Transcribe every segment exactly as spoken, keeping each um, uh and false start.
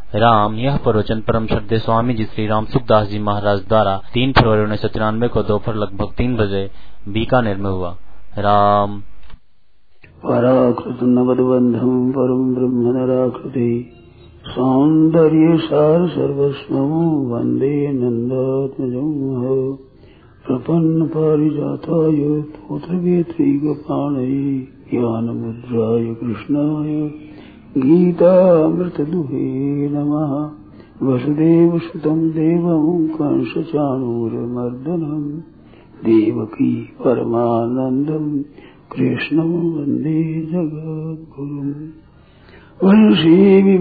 राम। यह प्रवचन परम श्रद्धेय स्वामी जी श्री राम सुखदास जी महाराज द्वारा तीन फरवरी उन्नीस सौ तिरानवे को दोपहर लगभग तीन बजे बीकानेर में हुआ। राम। पराकृत नवदबंधम परम ब्रह्म नराकृति सौंदर्य सार सर्वस्वं वंदे नंदात्मजं प्रपन्न पारिजाताय तोत्रवेत्रैकपाणये ज्ञानमुद्राय कृष्णाय गीतामृतदुहे नमः। वसुदेवसुतं देवं कंसचाणूरमर्दनं देवकी परमानन्दं कृष्णं वन्दे जगद्गुरुम्। वंशी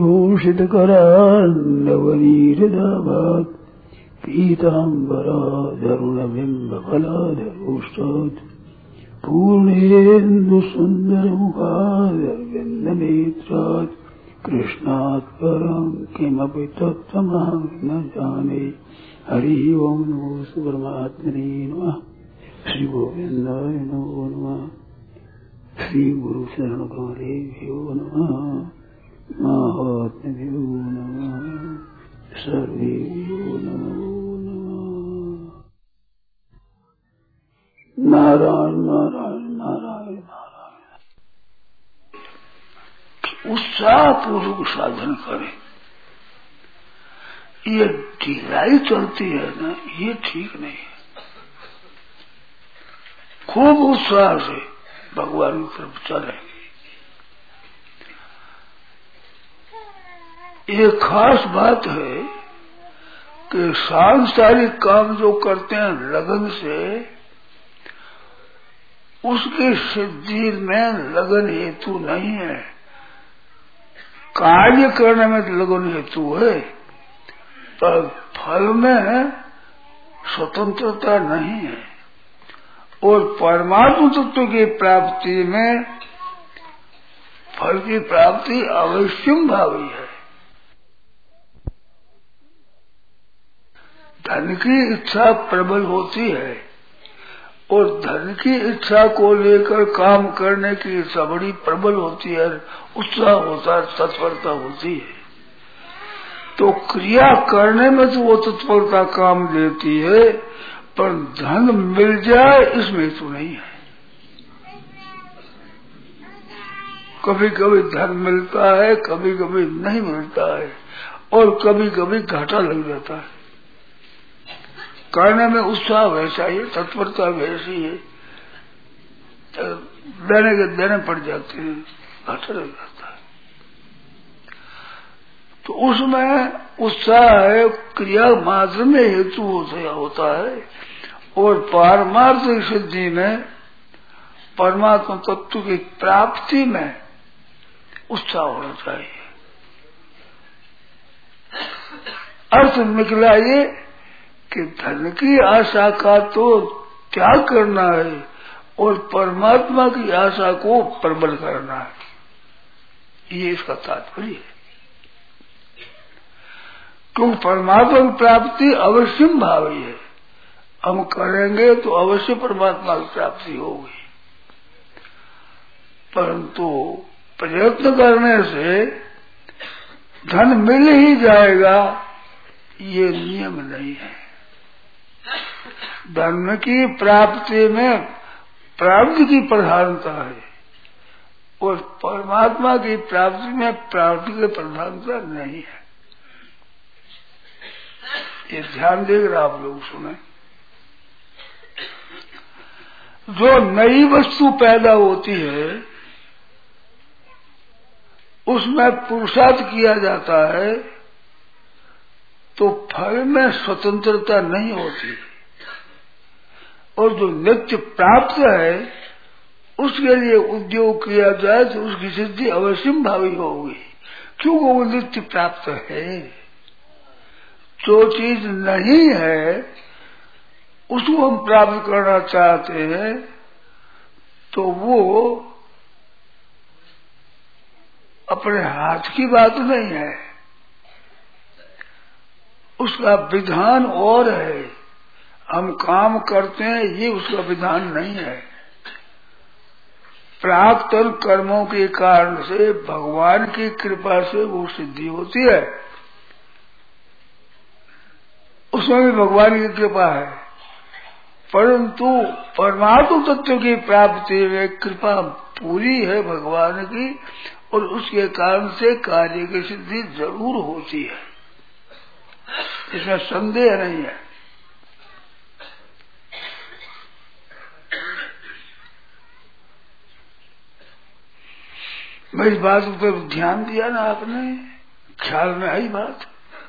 विभूषितकरान्नवनीरदाभात् पीताम्बराधरुणबिम्बफलाधरोष्टात् पूर्णेन्दुसुन्दरमुखादरविन्दनेत्रात् कृष्णात् परं किमपि तत्त्वमहं न जाने। हरि ओं नमो परमात्मने नमः। श्री गोविन्दाय नमो नमः। श्री गुरु शरण कमलेभ्यो नमः। महात्म्यो नमः। सर्वेभ्यो नमो नमः। नारायण नारायण नारायण नारायण। उत्साह पूर्वक साधन करें। ये ढिलाई चलती है ना, ये ठीक नहीं है। खूब उत्साह से भगवान की तरफ चले। ये खास बात है कि सांसारिक काम जो करते हैं लगन से, उसकी सिद्धि में लगन हेतु नहीं है। कार्य करने में लगन हेतु है, पर फल में स्वतंत्रता नहीं है। और परमात्म तत्व की प्राप्ति में फल की प्राप्ति अवश्यम भावी है। धन की इच्छा प्रबल होती है और धन की इच्छा को लेकर काम करने की इच्छा बड़ी प्रबल होती है, उत्साह होता है, तत्परता होती है। तो क्रिया करने में तो वो तत्परता काम देती है, पर धन मिल जाए इसमें तो नहीं है। कभी कभी धन मिलता है, कभी कभी नहीं मिलता है, और कभी कभी घाटा लग जाता है। करने में उत्साह वैसा ही, तत्परता वैसी है, देने के देने पड़ जाते हैं, घाटा लग जाता है। तो उसमें उत्साह है, क्रिया मात्र में हेतु होता है। और पारमार्थिक सिद्धि में, परमात्मा तत्व की प्राप्ति में उत्साह होना चाहिए। अर्थ निकला ये कि धन की आशा का तो त्याग करना है और परमात्मा की आशा को प्रबल करना है, ये इसका तात्पर्य है। क्योंकि परमात्मा की प्राप्ति अवश्यम भावी है। हम करेंगे तो अवश्य परमात्मा की प्राप्ति होगी, परंतु प्रयत्न करने से धन मिल ही जाएगा, ये नियम नहीं है। धन की प्राप्ति में प्राप्ति की प्रधानता है और परमात्मा की प्राप्ति में प्राप्ति की प्रधानता नहीं है। ये ध्यान देकर आप लोग सुने। जो नई वस्तु पैदा होती है उसमें पुरुषार्थ किया जाता है, तो फल में स्वतंत्रता नहीं होती। और जो नित्य प्राप्त है उसके लिए उद्योग किया जाए तो उसकी सिद्धि अवश्यम भावी होगी, क्योंकि वो नित्य प्राप्त है। जो चीज नहीं है उसको हम प्राप्त करना चाहते हैं, तो वो अपने हाथ की बात नहीं है, उसका विधान और है। हम काम करते हैं ये उसका विधान नहीं है। प्राक्तन कर्मों के कारण से भगवान की कृपा से वो सिद्धि होती है। उसमें भी भगवान की कृपा है, परंतु परमात्म तत्व की प्राप्ति में कृपा पूरी है भगवान की, और उसके कारण से कार्य की सिद्धि जरूर होती है, इसमें संदेह नहीं है। मैं इस बात पर ध्यान दिया ना आपने, ख्याल में आई बात।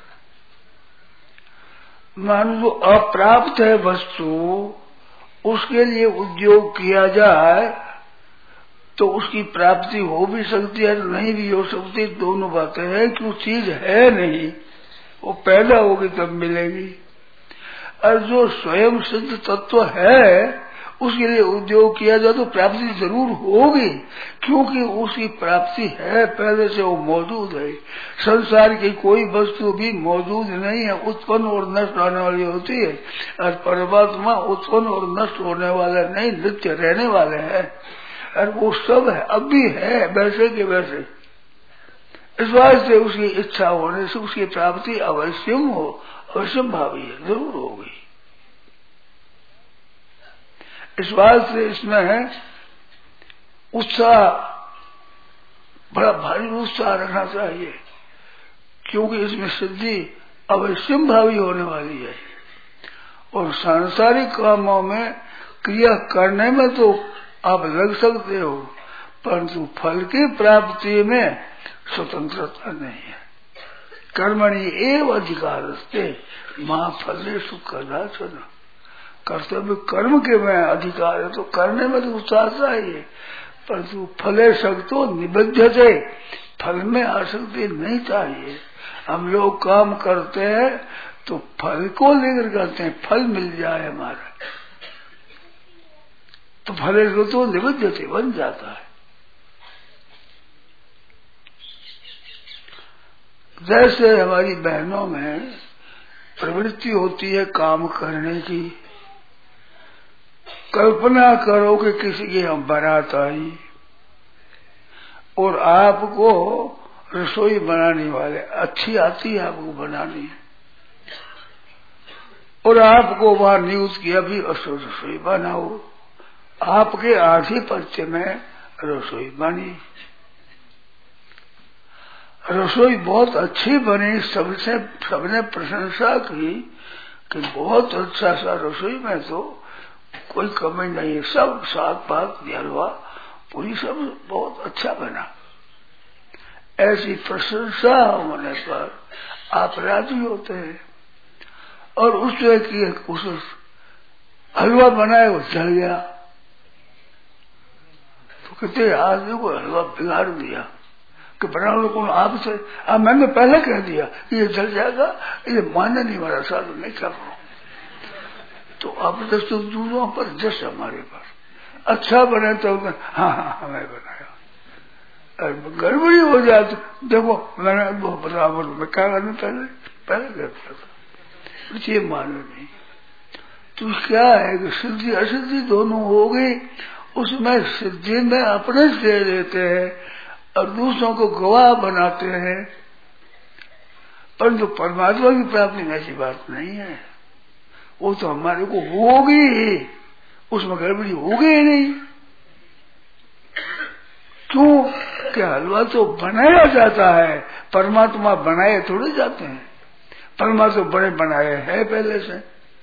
मान लो अप्राप्त है वस्तु, उसके लिए उद्योग किया जाए तो उसकी प्राप्ति हो भी सकती है, नहीं भी हो सकती, दोनों बातें हैं कि वो चीज है नहीं, वो पैदा होगी तब मिलेगी। और जो स्वयं सिद्ध तत्व है उसके लिए उद्योग किया जाए तो प्राप्ति जरूर होगी, क्योंकि उसकी प्राप्ति है, पहले से वो मौजूद है। संसार की कोई वस्तु भी मौजूद नहीं है, उत्पन्न और नष्ट होने वाली होती है, और परमात्मा उत्पन्न और नष्ट होने वाला नहीं, नित्य रहने वाले हैं, और वो सब है, अब भी है वैसे के वैसे। इस बात से उसकी इच्छा होने से उसकी प्राप्ति अवश्यम हो, अवश्यम भावी है, जरूर होगी। इस बात से इसमें है उत्साह, बड़ा भारी उत्साह रखना चाहिए, क्योंकि इसमें सिद्धि अवश्यम भावी होने वाली है। और सांसारिक कामों में क्रिया करने में तो आप लग सकते हो, परंतु फल की प्राप्ति में स्वतंत्रता नहीं है। कर्मणि एव अधिकारस्ते मां फलेषु कदाचन। कर्तव्य कर्म के में अधिकार है तो करने में तो उत्साह चाहिए, परंतु फले शक्तो निबद्धते, फल में आसक्ति नहीं चाहिए। हम लोग काम करते हैं तो फल को लेकर करते हैं, फल मिल जाए हमारा, तो फले शक्तो निबद्धते बन जाता है। जैसे हमारी बहनों में प्रवृत्ति होती है काम करने की, कल्पना करो कि किसी की हम बारात आई और आपको रसोई बनाने वाले, अच्छी आती है आपको बनानी, और आपको वहां नियुक्त किया भी रसोई बनाओ, आपके आधिपत्य में रसोई बनी, रसोई बहुत अच्छी बनी, सबसे सबने प्रशंसा की कि बहुत अच्छा सा रसोई में तो कोई कमी नहीं है, सब साग पाक हलवा पूरी सब बहुत अच्छा बना। ऐसी प्रशंसा होने पर आप राजी होते हैं, और उस तरह की उस हलवा बनाए वो जल गया तो कहते आदमी को हलवा बिगाड़ दिया कि बना लो कौन आपसे, अब मैंने पहले कह दिया कि ये जल जाएगा, ये मानने नहीं वाला साल नहीं कर रहा। तो अब दस दूसरों पर जस हमारे पर अच्छा बने तो हाँ हाँ हमें बनाया, गड़बड़ी हो जाए तो देखो मैंने बराबर में क्या करना, पहले पहले करता था, ये मानो नहीं। तो क्या है कि सिद्धि असिद्धि दोनों हो गई, उसमें सिद्धि में अपने से लेते हैं और दूसरों को गवाह बनाते हैं, परंतु परमात्मा की प्राप्ति में ऐसी बात नहीं है। वो तो हमारे को होगी ही, उसमें गड़बड़ी होगी ही नहीं। क्यों? कि हलवा तो बनाया जाता है, परमात्मा बनाए थोड़े जाते हैं, परमात्मा बड़े बनाए हैं पहले से,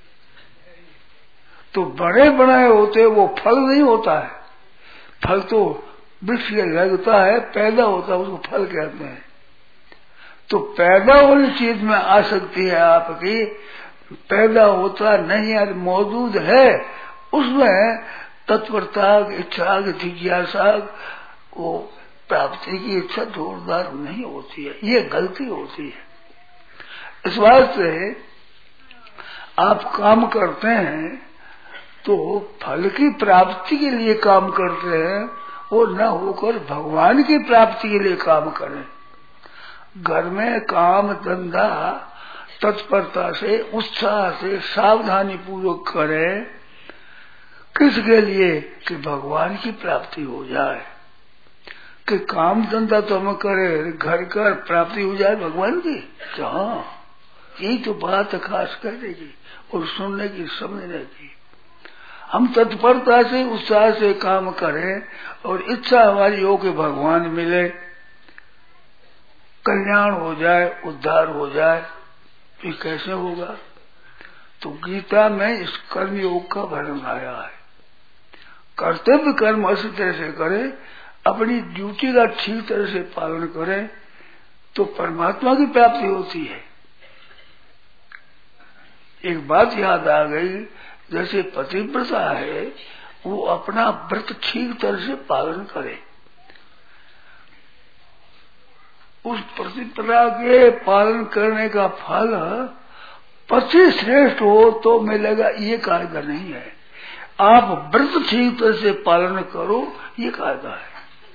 तो बड़े बनाए होते वो फल नहीं होता है, फल तो वृक्ष लगता है, पैदा होता है, उसको फल कहते हैं। तो पैदा होने चीज में आ सकती है आपकी, पैदा होता नहीं है, मौजूद है, उसमें तत्परता, इच्छा, जिज्ञासा, वो प्राप्ति की इच्छा जोरदार नहीं होती है, ये गलती होती है। इस बात से आप काम करते हैं तो फल की प्राप्ति के लिए काम करते हैं, वो न होकर भगवान की प्राप्ति के लिए काम करें। घर में काम धंधा तत्परता से, उत्साह से, सावधानी पूर्वक करें, किसके लिए? कि भगवान की प्राप्ति हो जाए। कि काम धंधा तो हम करें, घर का प्राप्ति हो जाए भगवान की, हाँ यही तो बात है खास कहने की और सुनने की, समझने की। हम तत्परता से, उत्साह से काम करें और इच्छा हमारी हो कि भगवान मिले, कल्याण हो जाए, उद्धार हो जाए, ये कैसे होगा? तो गीता में इस कर्म योग का वर्णन आया है। कर्तव्य कर्म अच्छी तरह से करें, अपनी ड्यूटी का ठीक तरह से पालन करें तो परमात्मा की प्राप्ति होती है। एक बात याद आ गई, जैसे पतिव्रता है वो अपना व्रत ठीक तरह से पालन करे, उस प्रतिप्रदा के पालन करने का फल पति श्रेष्ठ हो तो मिलेगा, ये कायदा नहीं है। आप व्रत ठीक तरह से पालन करो, ये कायदा है।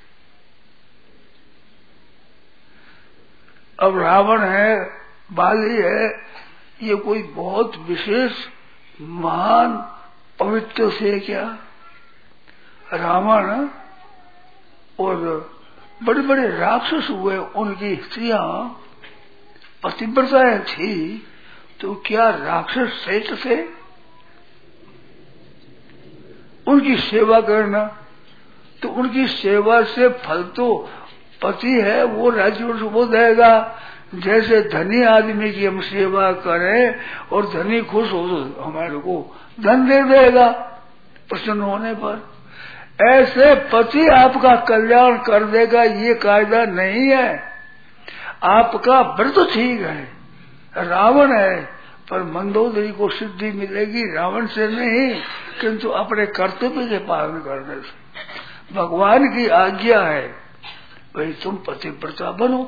अब रावण है, बाली है, ये कोई बहुत विशेष महान पवित्र से क्या? रावण और बड़े बड़े राक्षस हुए, उनकी स्त्रियां पतिव्रताएं थी, तो क्या राक्षस श्रेष्ठ थे? उनकी सेवा करना, तो उनकी सेवा से फल तो पति है वो राज्य वो देगा। जैसे धनी आदमी की हम सेवा करें और धनी खुश हो तो हमारे को धन दे देगा प्रसन्न होने पर, ऐसे पति आपका कल्याण कर देगा, ये कायदा नहीं है। आपका व्रत ठीक है, रावण है पर मंदोदरी को सिद्धि मिलेगी रावण से नहीं, किंतु अपने कर्तव्य के पालन करने से। भगवान की आज्ञा है भाई तुम पतिव्रता बनो।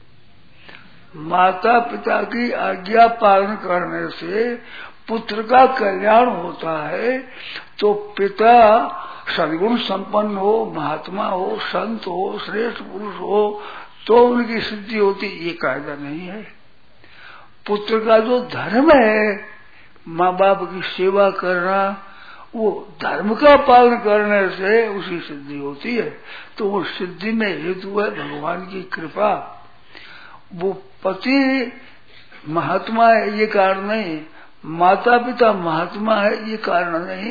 माता पिता की आज्ञा पालन करने से पुत्र का कल्याण होता है। तो पिता सद्गुण संपन्न हो, महात्मा हो, संत हो, श्रेष्ठ पुरुष हो तो उनकी सिद्धि होती, ये कायदा नहीं है। पुत्र का जो धर्म है माँ बाप की सेवा करना, वो धर्म का पालन करने से उसकी सिद्धि होती है। तो वो सिद्धि में हेतु है भगवान की कृपा। वो पति महात्मा है ये कारण नहीं, माता पिता महात्मा है ये कारण नहीं।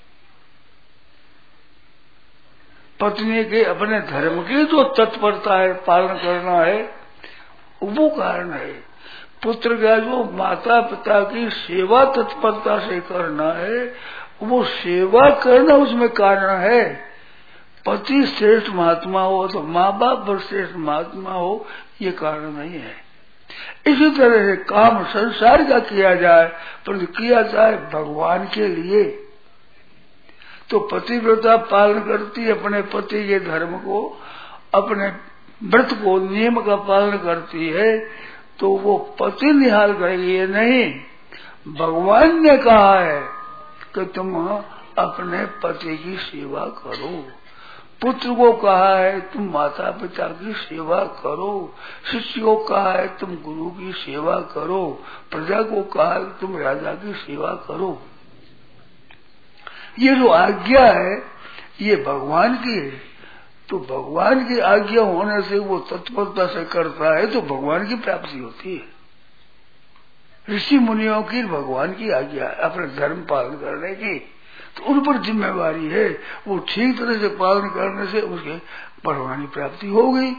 पत्नी के अपने धर्म की जो तत्परता है पालन करना है वो कारण है। पुत्र का जो माता पिता की सेवा तत्परता से करना है वो सेवा करना उसमें कारण है। पति श्रेष्ठ महात्मा हो तो माँ बाप श्रेष्ठ महात्मा हो ये कारण नहीं है। इसी तरह से काम संसार का किया जाए परंतु किया जाए भगवान के लिए। तो पतिव्रता पालन करती अपने पति के धर्म को, अपने व्रत को, नियम का पालन करती है तो वो पति निहाल करेगी। ये नहीं, भगवान ने कहा है कि तुम अपने पति की सेवा करो। पुत्र को कहा है तुम माता पिता की सेवा करो। शिष्य को कहा है तुम गुरु की सेवा करो। प्रजा को कहा है तुम राजा की सेवा करो। ये जो आज्ञा है ये भगवान की है। तो भगवान की आज्ञा होने से वो तत्परता से करता है तो भगवान की प्राप्ति होती है। ऋषि मुनियों की भगवान की आज्ञा है अपने धर्म पालन करने की, तो उन पर जिम्मेवारी है। वो ठीक तरह से पालन करने से उसके भगवान की प्राप्ति हो गई।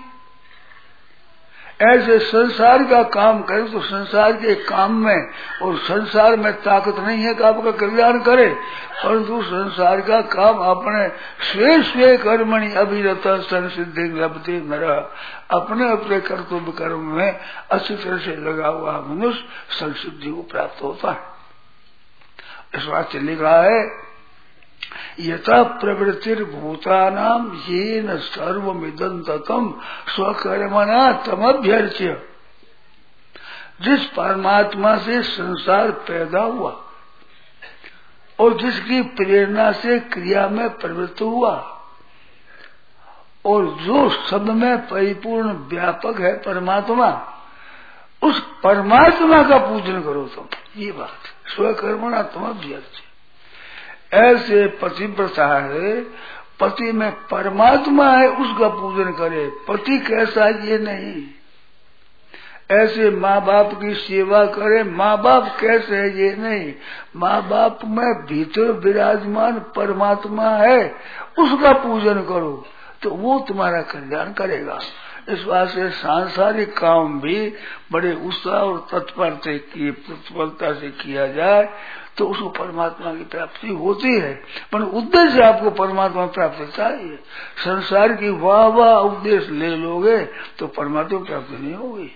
ऐसे संसार का काम करे तो संसार के काम में, और संसार में ताकत नहीं है कि आपका कल्याण करे, परंतु संसार का काम अपने स्वे स्वे कर्मणि अभिरत संसिद्धि लभते नरः, अपने अपने कर्तव्य कर्म में अच्छी तरह से लगा हुआ मनुष्य संसिद्धि को प्राप्त होता है। इस बात से लिखा है यथा प्रवृत्तिर्भूतानां येन सर्वमिदं ततं स्वकर्मणा तमभ्यर्च्य। जिस परमात्मा से संसार पैदा हुआ और जिसकी प्रेरणा से क्रिया में प्रवृत्त हुआ और जो सब में परिपूर्ण व्यापक है परमात्मा, उस परमात्मा का पूजन करो तुम। ये बात स्वकर्मणा तमभ्यर्च्य। ऐसे पतिव्रता है, पति में परमात्मा है उसका पूजन करे। पति कैसा ये नहीं, ऐसे माँ बाप की सेवा करे। माँ बाप कैसे है ये नहीं, माँ बाप में भीतर विराजमान परमात्मा है, उसका पूजन करो तो वो तुम्हारा कल्याण करेगा। इस बात से सांसारिक काम भी बड़े उत्साह और तत्परता की तत्परता से किया जाए तो उसको परमात्मा की प्राप्ति होती है। पर उद्देश्य आपको परमात्मा प्राप्ति चाहिए। संसार की वाह वाह उद्देश्य ले लोगे तो परमात्मा प्राप्ति नहीं होगी।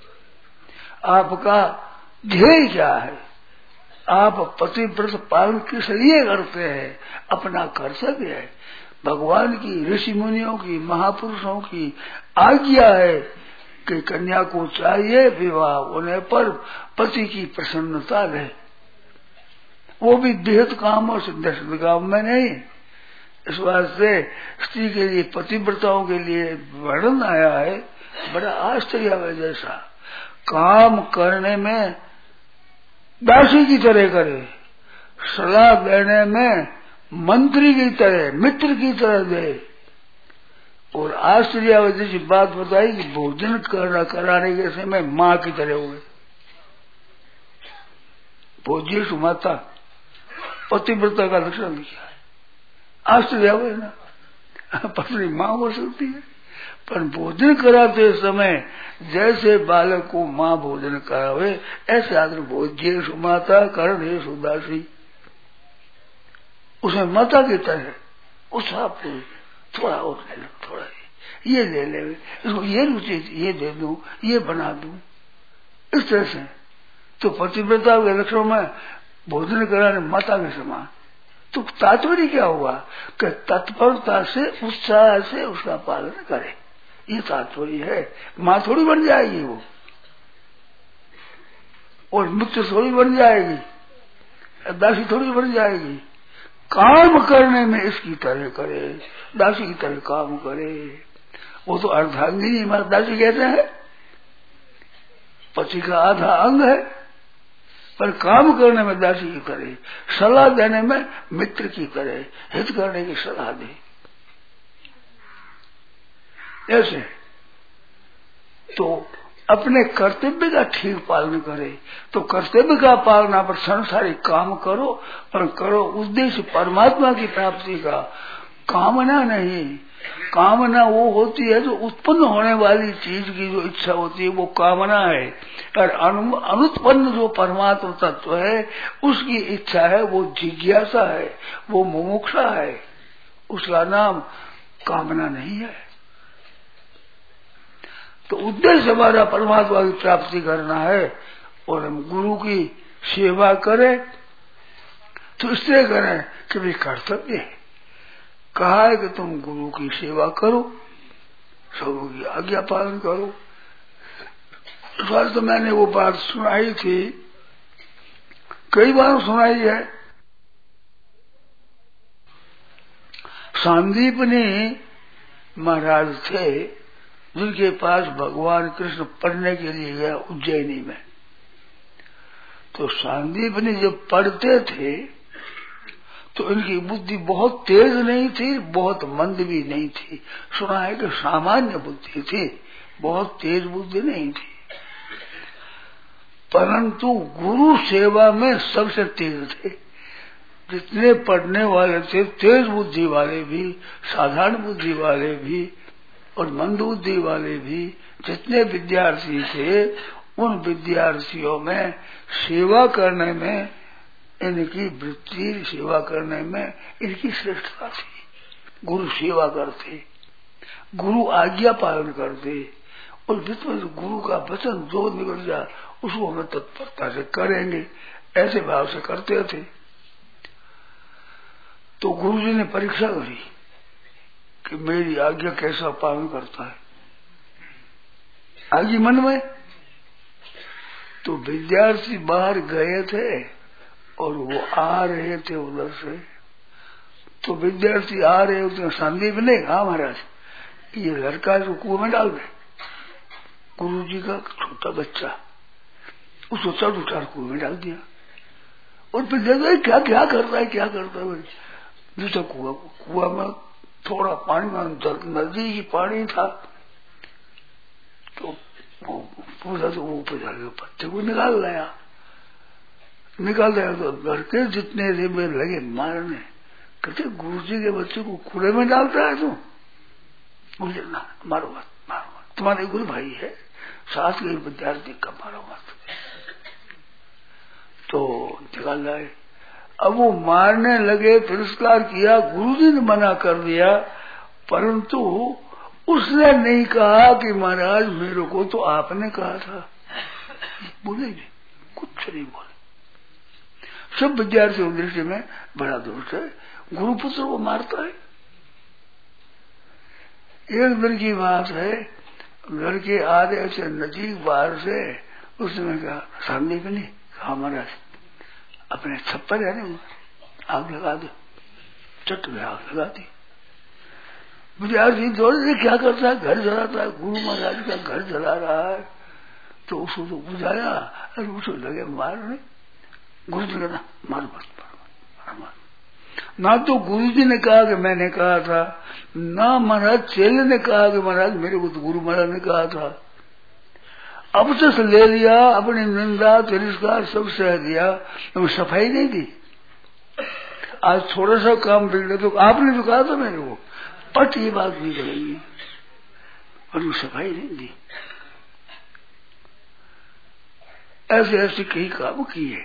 आपका ध्येय क्या है? आप पतिव्रत पालन किस लिए करते हैं? अपना कर्तव्य है। भगवान की, ऋषि मुनियों की, महापुरुषों की आज्ञा है कि कन्या को चाहिए विवाह होने पर पति की प्रसन्नता रहे, वो भी देहत काम और सिद्ध काम में नहीं। इस वास्ते स्त्री के लिए, पतिव्रताओं के लिए वर्णन आया है, बड़ा आश्चर्य है। जैसा काम करने में दासी की तरह करे, सलाह देने में मंत्री की तरह, मित्र की तरह दे। और आश्चर्य जैसी बात बताई कि भोजन करना कराने के समय माँ की तरह हुए। भोज्य माता पतिव्रता का लक्षण लिखा है। आश्चर्य हुए ना, पत्नी माँ हो सकती है, पर भोजन कराते समय जैसे बालक को माँ भोजन करावे ऐसे आदर भोज्य सुमाता कर्ण सुदासी, उसमें माता की तरह उस आप थोड़ा और ले लो, थोड़ा ये ले ले, इसको ये रुचि, ये दे दूं, ये बना दूं, इस तरह से। तो पतिव्रता के लक्षण में भोजन कराने माता के समान। तो तात्पर्य क्या हुआ कि तत्परता से, उत्साह से उसका पालन करे, ये तात्पर्य है। माँ थोड़ी बन जाएगी वो, और मित्र थोड़ी बन जाएगी, दासी थोड़ी बन जाएगी। काम करने में इसकी तरह करे, दासी की तरह काम करे। वो तो अर्धांगिनी हमारे दासी कहते हैं, पति का आधा अंग है, पर काम करने में दासी की तरह, सलाह देने में मित्र की तरह, हित करने की सलाह दे। ऐसे तो अपने कर्तव्य का ठीक पालन करे। तो कर्तव्य का पालना पर संसारिक काम करो, पर करो उद्देश्य परमात्मा की प्राप्ति का। कामना नहीं, कामना वो होती है जो उत्पन्न होने वाली चीज की जो इच्छा होती है वो कामना है, और अनुत्पन्न जो परमात्मा तत्व है उसकी इच्छा है, वो जिज्ञासा है, वो मुमुक्षा है, उसका नाम कामना नहीं है। तो उद्देश्य हमारा परमात्मा की प्राप्ति करना है, और हम गुरु की सेवा करें तो इसलिए करें कि भाई कर्तव्य है। कहा है कि तुम गुरु की सेवा करो, सबों की आज्ञा पालन करो। इस बार तो मैंने वो बात सुनाई थी, कई बार सुनाई है। सांदीपनी महाराज थे जिनके पास भगवान कृष्ण पढ़ने के लिए गया उज्जैनी में। तो सांदीपनी जब पढ़ते थे तो इनकी बुद्धि बहुत तेज नहीं थी, बहुत मंद भी नहीं थी। सुना है कि सामान्य बुद्धि थी, बहुत तेज बुद्धि नहीं थी। परंतु गुरु सेवा में सबसे तेज थे। जितने पढ़ने वाले थे, तेज बुद्धि वाले भी, साधारण बुद्धि वाले भी और मंद बुद्धि वाले भी, जितने विद्यार्थी थे उन विद्यार्थियों में सेवा करने में, इनकी वृत्ति सेवा करने में इनकी श्रेष्ठता थी। गुरु सेवा करते, गुरु आज्ञा पालन करते, और जिसमें गुरु का वचन जो निकल जाए उसको हमें तत्परता से करेंगे, ऐसे भाव से करते थे। तो गुरु जी ने परीक्षा करी कि मेरी आज्ञा कैसा पालन करता है। आगे मन में तो विद्यार्थी बाहर गए थे और वो आ रहे थे उधर से। तो विद्यार्थी आ रहे होते, संदीप ने कहा महाराज ये लड़का इसको कुएं में डाल दे। गुरु जी का छोटा बच्चा उसको चढ़ उठार कुएं में डाल दिया। और फिर देखा क्या क्या करता है, क्या करता है। दूसरा कुआ कुआ में थोड़ा पानी में नदी ही पानी था। तो वो पूछा तो वो ऊपर जाके बच्चे को निकाल लाया। निकाल लाया तो घर के जितने थे में लगे मारने। कहते गुरु जी के बच्चे को कूड़े में डालता है तू? मुझे ना मारो मत, मारो मत, तुम्हारे गुरु भाई है, साथ के विद्यार्थी का मारो मत। तो निकाल लाए। अब वो मारने लगे, तिरस्कार किया, गुरु जी ने मना कर दिया, परंतु उसने नहीं कहा कि महाराज मेरे को तो आपने कहा था। बोले नहीं, कुछ नहीं बोले। सब विद्यार्थियों की दृष्टि में बड़ा दोष है, गुरुपुत्र को मारता है। एक दिन की बात है, घर के आधे से नजीक बाहर से उसने कहा सामने के नहीं, कहा महाराज अपने छप्पर है ना आग लगा दो। चट में आग लगा दी। विद्यार्थी दौड़े से क्या करता है, घर जलाता है, गुरु महाराज का घर जला रहा है। तो उसको तो बुझाया और उसको लगे मारने। गुरु जी कहना मार मत, मार मत। ना तो गुरु जी ने कहा कि मैंने कहा था, ना महाराज चेले ने कहा कि महाराज मेरे को तो गुरु महाराज ने कहा था। अब से ले लिया, अपनी निंदा तिरस्कार सब सह दिया, तो सफाई नहीं दी। आज थोड़ा सा काम बिगड़े तो आपने जो कहा था मेरे को, पट ये बात नहीं करेंगी, और वो सफाई नहीं दी। ऐसे ऐसे कई काम किए,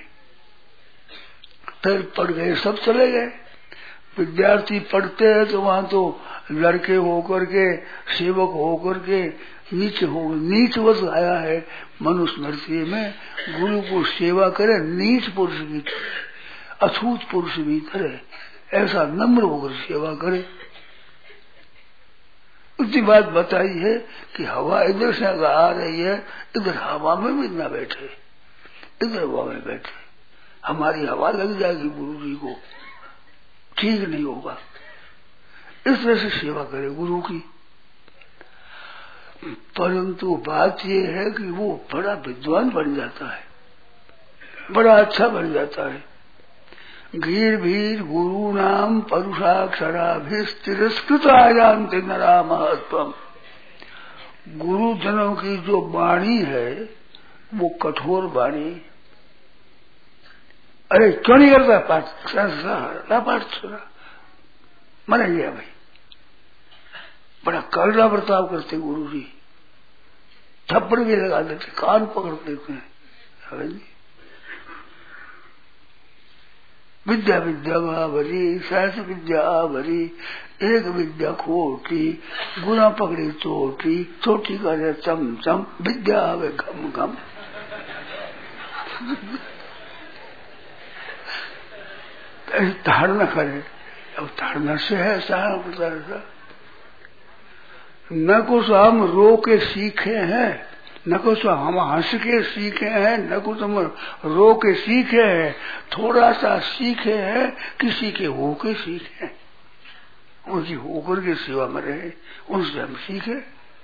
फिर पढ़ गए, सब चले गए। विद्यार्थी पढ़ते हैं तो वहां तो लड़के होकर के, सेवक होकर के नीच हो नीच वश आया है मनुस्मृति में। गुरु को सेवा करे नीच पुरुष भी करे, अछूत पुरुष भी करे, ऐसा नम्र होकर सेवा करे। उतनी बात बताई है कि हवा इधर से अगर आ रही है, इधर हवा में भी न बैठे, इधर हवा में बैठे, हमारी हवा लग जाएगी गुरु जी को, ठीक नहीं होगा। इस तरह से सेवा करे गुरु की। परंतु बात यह है कि वो बड़ा विद्वान बन जाता है, बड़ा अच्छा बन जाता है। गीर भीर गुरु नाम परुषाक्षराभिस्तिरस्कृत आयांति नरा महत्वम। गुरुजनों की जो वाणी है वो कठोर वाणी। अरे क्यों नहीं करता पाठ, पाठ सुना मन गया भाई। बड़ा कड़वा बर्ताव करते गुरु जी, थप्पड़ भी लगा देते, कान पकड़ देते हैं। विद्या विद्या भरी, सहस विद्या भरी, एक विद्या खोटी, गुना पकड़ी चोटी, चोटी करे चम चम, विद्या आवे घम घम। धारणा करे, अब धारणा से है सारा प्रकार। न कुछ हम रो के सीखे हैं, न कुछ हम हंस के सीखे हैं, न कुछ हम रो के सीखे हैं, थोड़ा सा सीखे हैं, किसी के हो के सीखे, उनकी होकर के सेवा में रहे, उनसे हम सीखे।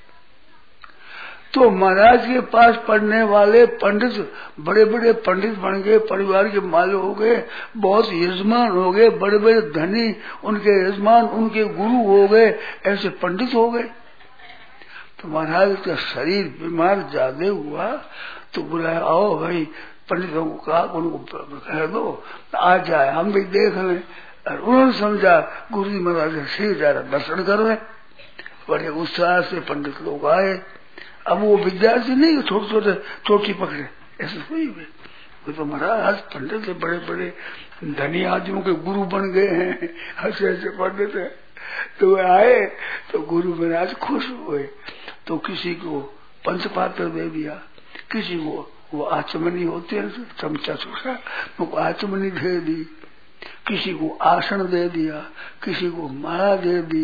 तो महाराज के पास पढ़ने वाले पंडित बड़े बड़े पंडित बन गए, परिवार के मालिक हो गए, बहुत यजमान हो गए, बड़े बड़े धनी उनके यजमान, उनके गुरु हो गए, ऐसे पंडित हो गए। तो महाराज का शरीर बीमार ज्यादा हुआ तो बुलाया, आओ भाई, पंडितों को कहा उनको कह दो आ जाए, हम भी देख लें। और उन्होंने समझा गुरु जी महाराज का शरीर ज्यादा दर्शन कर रहे, बड़े उत्साह से पंडित लोग आए। अब वो विद्यार्थी नहीं, छोटे छोटे चोटी पकड़े, ऐसे कोई भी वो तो महाराज पंडित से बड़े बड़े धनी आदमियों के गुरु बन गए हैं, ऐसे ऐसे पंडित है। तो वे आए तो गुरु महाराज खुश हुए, तो किसी को पंचपात्र दे दिया, किसी को वो आचमनी होते हैं चमचा छोटा, वो आचमनी दे दी, किसी को आसन दे दिया, किसी को माला दे दी,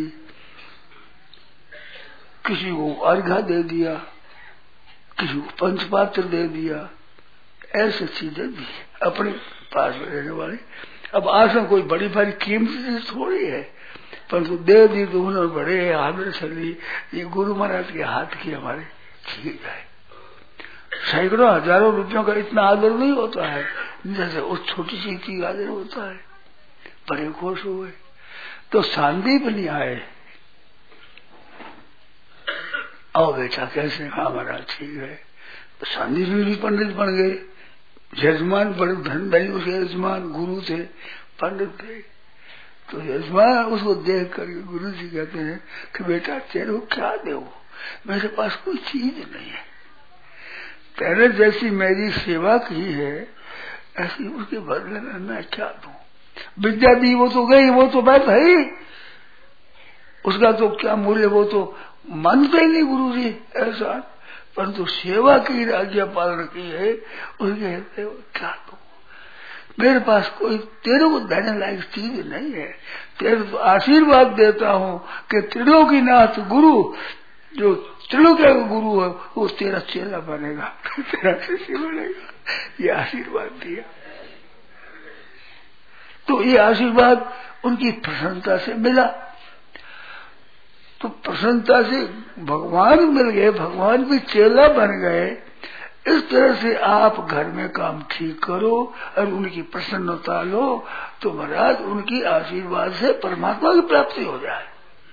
किसी को अर्घा दे दिया, किसी को पंचपात्र दे दिया, ऐसी चीजें दी अपने पास में रहने वाले। अब आसन कोई बड़ी भारी कीमती चीज थोड़ी है, परंतु दे दी तो उन्होंने बड़े आदर से ली। ये गुरु महाराज के हाथ की हमारे ठीक है। सैकड़ों हजारों रुपयों का इतना आदर नहीं होता है जैसे उस छोटी सी चीज आदर होता है। बड़े खुश हुए। तो सांदीप नहीं आए, आओ बेटा कैसे? हाँ महाराज ठीक है। तो शांति जी भी पंडित बन गए, यजमान बड़े धन भाई उसके यजमान गुरु थे, पंडित थे। तो यजमान उसको देख करके गुरु जी कहते हैं कि बेटा तेरे को क्या दे, मेरे पास कोई चीज नहीं है, तेरे जैसी मेरी सेवा की है ऐसी उसके बदले में मैं क्या दूं? विद्या दी वो तो गई, वो तो बात है, उसका तो क्या मूल्य, वो तो मानते ही नहीं गुरु जी ऐसा, परंतु सेवा की आज्ञा पालन की है उसके क्या दूं? मेरे पास कोई तेरे को देने लायक चीज नहीं है, तेरे तो आशीर्वाद देता हूँ कि त्रिलोकीनाथ गुरु जो त्रिलोक का गुरु है वो तेरा चेला बनेगा, तेरा शिष्य बनेगा, ये आशीर्वाद दिया। तो ये आशीर्वाद उनकी प्रसन्नता से मिला, तो प्रसन्नता से भगवान मिल गए, भगवान भी चेला बन गए। इस तरह से आप घर में काम ठीक करो और उनकी प्रसन्नता लो, तो महाराज उनकी आशीर्वाद से परमात्मा की प्राप्ति हो जाए।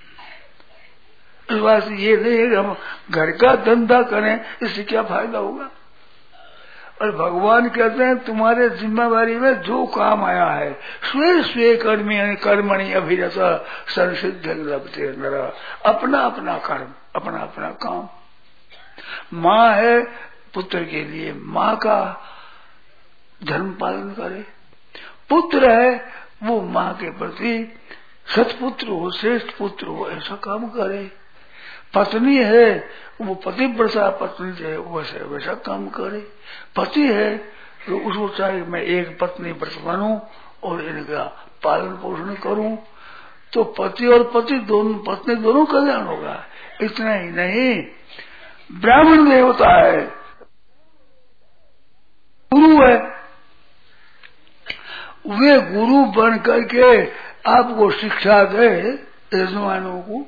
इस बात से ये नहीं है कि हम घर का धंधा करें, इससे क्या फायदा होगा। और भगवान कहते हैं तुम्हारे जिम्मेवारी में जो काम आया है स्वे स्वे कर्मी कर्मणि अभिरत संसिद्ध लभते नरा, अपना अपना कर्म, अपना अपना काम। माँ है पुत्र के लिए माँ का धर्म पालन करे, पुत्र है वो माँ के प्रति सत्पुत्र हो, श्रेष्ठ पुत्र हो, ऐसा काम करे। पत्नी है वो पति प्रसा पत्नी है वैसे वैसा काम करे। पति है तो उसको चाहे मैं एक पत्नी व्रत बनूं और इनका पालन पोषण करूं, तो पति और पति दोनों पत्नी दोनों कल्याण होगा। इतना ही नहीं, ब्राह्मण देवता है, गुरु है, वे गुरु बन करके आपको शिक्षा दे यजमानों को,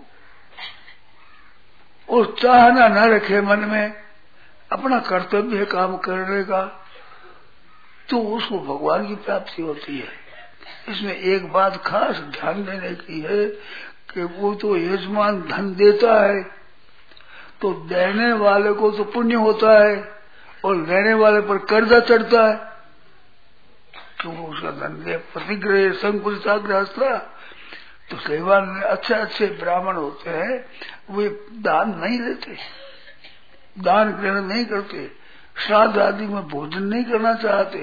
और चाहना न रखे मन में, अपना कर्तव्य है काम करने का, तो उसको भगवान की प्राप्ति होती है। इसमें एक बात खास ध्यान देने की है कि वो तो यजमान धन देता है तो देने वाले को तो पुण्य होता है और लेने वाले पर कर्जा चढ़ता है, क्योंकि उसका धन दे। प्रतिग्रह संकुचिताग्रहस्था, तो सेवा में अच्छे अच्छे ब्राह्मण होते हैं वे दान नहीं लेते, दान ग्रहण नहीं करते, श्राद्ध आदि में भोजन नहीं करना चाहते।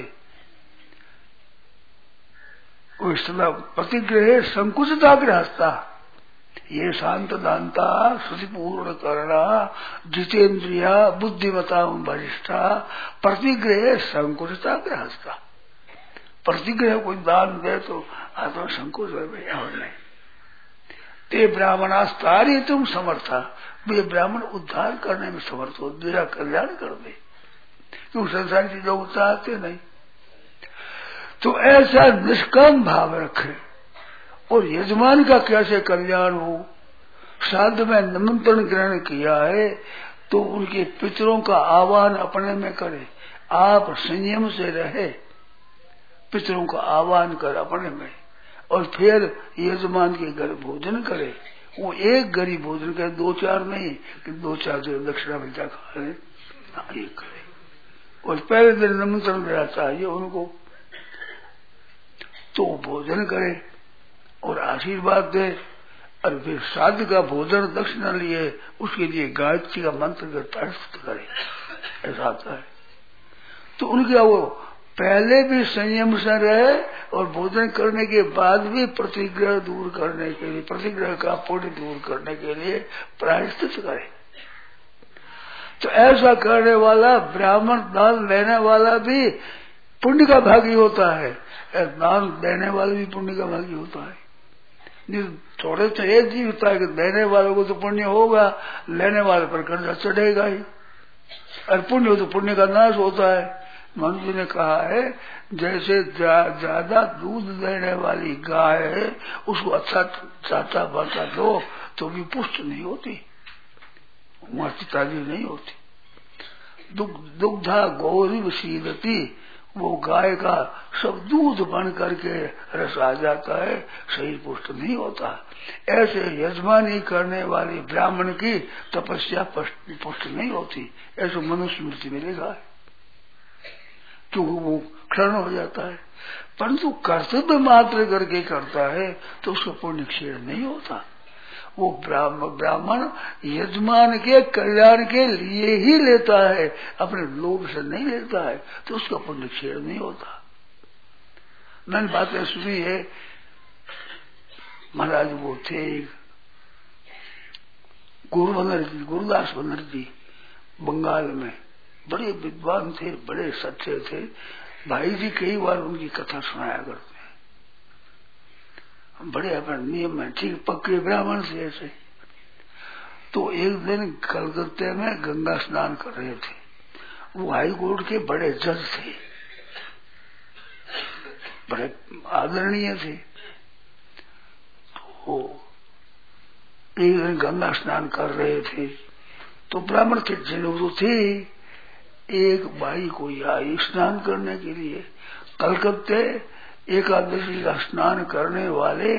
वो सदा प्रतिग्रह संकुचिताग्रहस्था, ये शांत दानता श्रुतिपूर्ण करना जितेन्द्रिया बुद्धिमता वरिष्ठा प्रतिग्रह संकुचिताग्रहस्था। प्रतिग्रह कोई दान दे तो आत्मा संकोच है भाई और नहीं। ते ब्राह्मणास्तारी तुम समर्था, वे ब्राह्मण उद्धार करने में समर्थ हो, मेरा कल्याण कर दे, क्योंकि संसार की लोग चाहते नहीं। तो ऐसा निष्काम भाव रखे। और यजमान का कैसे कल्याण हो, श्राद्ध में निमंत्रण ग्रहण किया है तो उनके पितरों का आह्वान अपने में करे, आप संयम से रहे, पितरों का आह्वान कर अपने में, और फिर यजमान के घर भोजन करे। वो एक गरी भोजन करे, दो चार नहीं कि दो चार जो दक्षिणा मिलता खा ले, एक करे। और पहले दिन निमंत्रण देना चाहिए उनको, तो भोजन करे और आशीर्वाद दे। और फिर श्राद्ध का भोजन दक्षिणा लिए उसके लिए गायत्री का मंत्र का तर्थ करे, ऐसा आता है। तो उनका वो पहले भी संयम से रहे और भोजन करने के बाद भी प्रतिग्रह दूर करने के लिए, प्रतिग्रह का पुण्य दूर करने के लिए प्रायश्चित करे। तो ऐसा करने वाला ब्राह्मण दान लेने वाला भी पुण्य का भागी होता है, दान देने वाला भी पुण्य का भागी होता है। थोड़े तो एक जी होता है कि देने वालों को तो पुण्य होगा, लेने वाले पर कर्जा चढ़ेगा ही, और पुण्य हो तो पुण्य का नाश होता है। मनु जी ने कहा है जैसे ज्यादा दूध देने वाली गाय है उसको अच्छा चाचा बाटा दो तो भी पुष्ट नहीं होती, वहां ताजी नहीं होती। दुग्धा गौरी शीलती, वो गाय का सब दूध बन करके रस आ जाता है, शरीर पुष्ट नहीं होता। ऐसे यजमानी करने वाले ब्राह्मण की तपस्या पुष्ट नहीं होती, ऐसे मनुष्य मृत्यु मिलेगा क्योंकि वो क्षण हो जाता है। परंतु कर्तव्य मात्र करके करता है तो उसका पुण्य क्षीण नहीं होता। वो ब्राह्मण यजमान के कल्याण के लिए ही लेता है, अपने लोभ से नहीं लेता है, तो उसका पुण्य क्षीण नहीं होता। मैंने बातें सुनी है, महाराज वो थे गुरु बनर्जी, गुरुदास बनर्जी, बंगाल में बड़े विद्वान थे, बड़े सच्चे थे। भाई जी कई बार उनकी कथा सुनाया करते हैं, बड़े अपने नियम है, ठीक पक्के ब्राह्मण से ऐसे। तो एक दिन कलकत्ते में गंगा स्नान कर रहे थे, वो हाई कोर्ट के बड़े जज थे, बड़े आदरणीय थे। तो एक दिन गंगा स्नान कर रहे थे तो ब्राह्मण के जरूर थे, एक बाई कोई आई स्नान करने के लिए। कलकत्ते एकादशी का स्नान करने वाले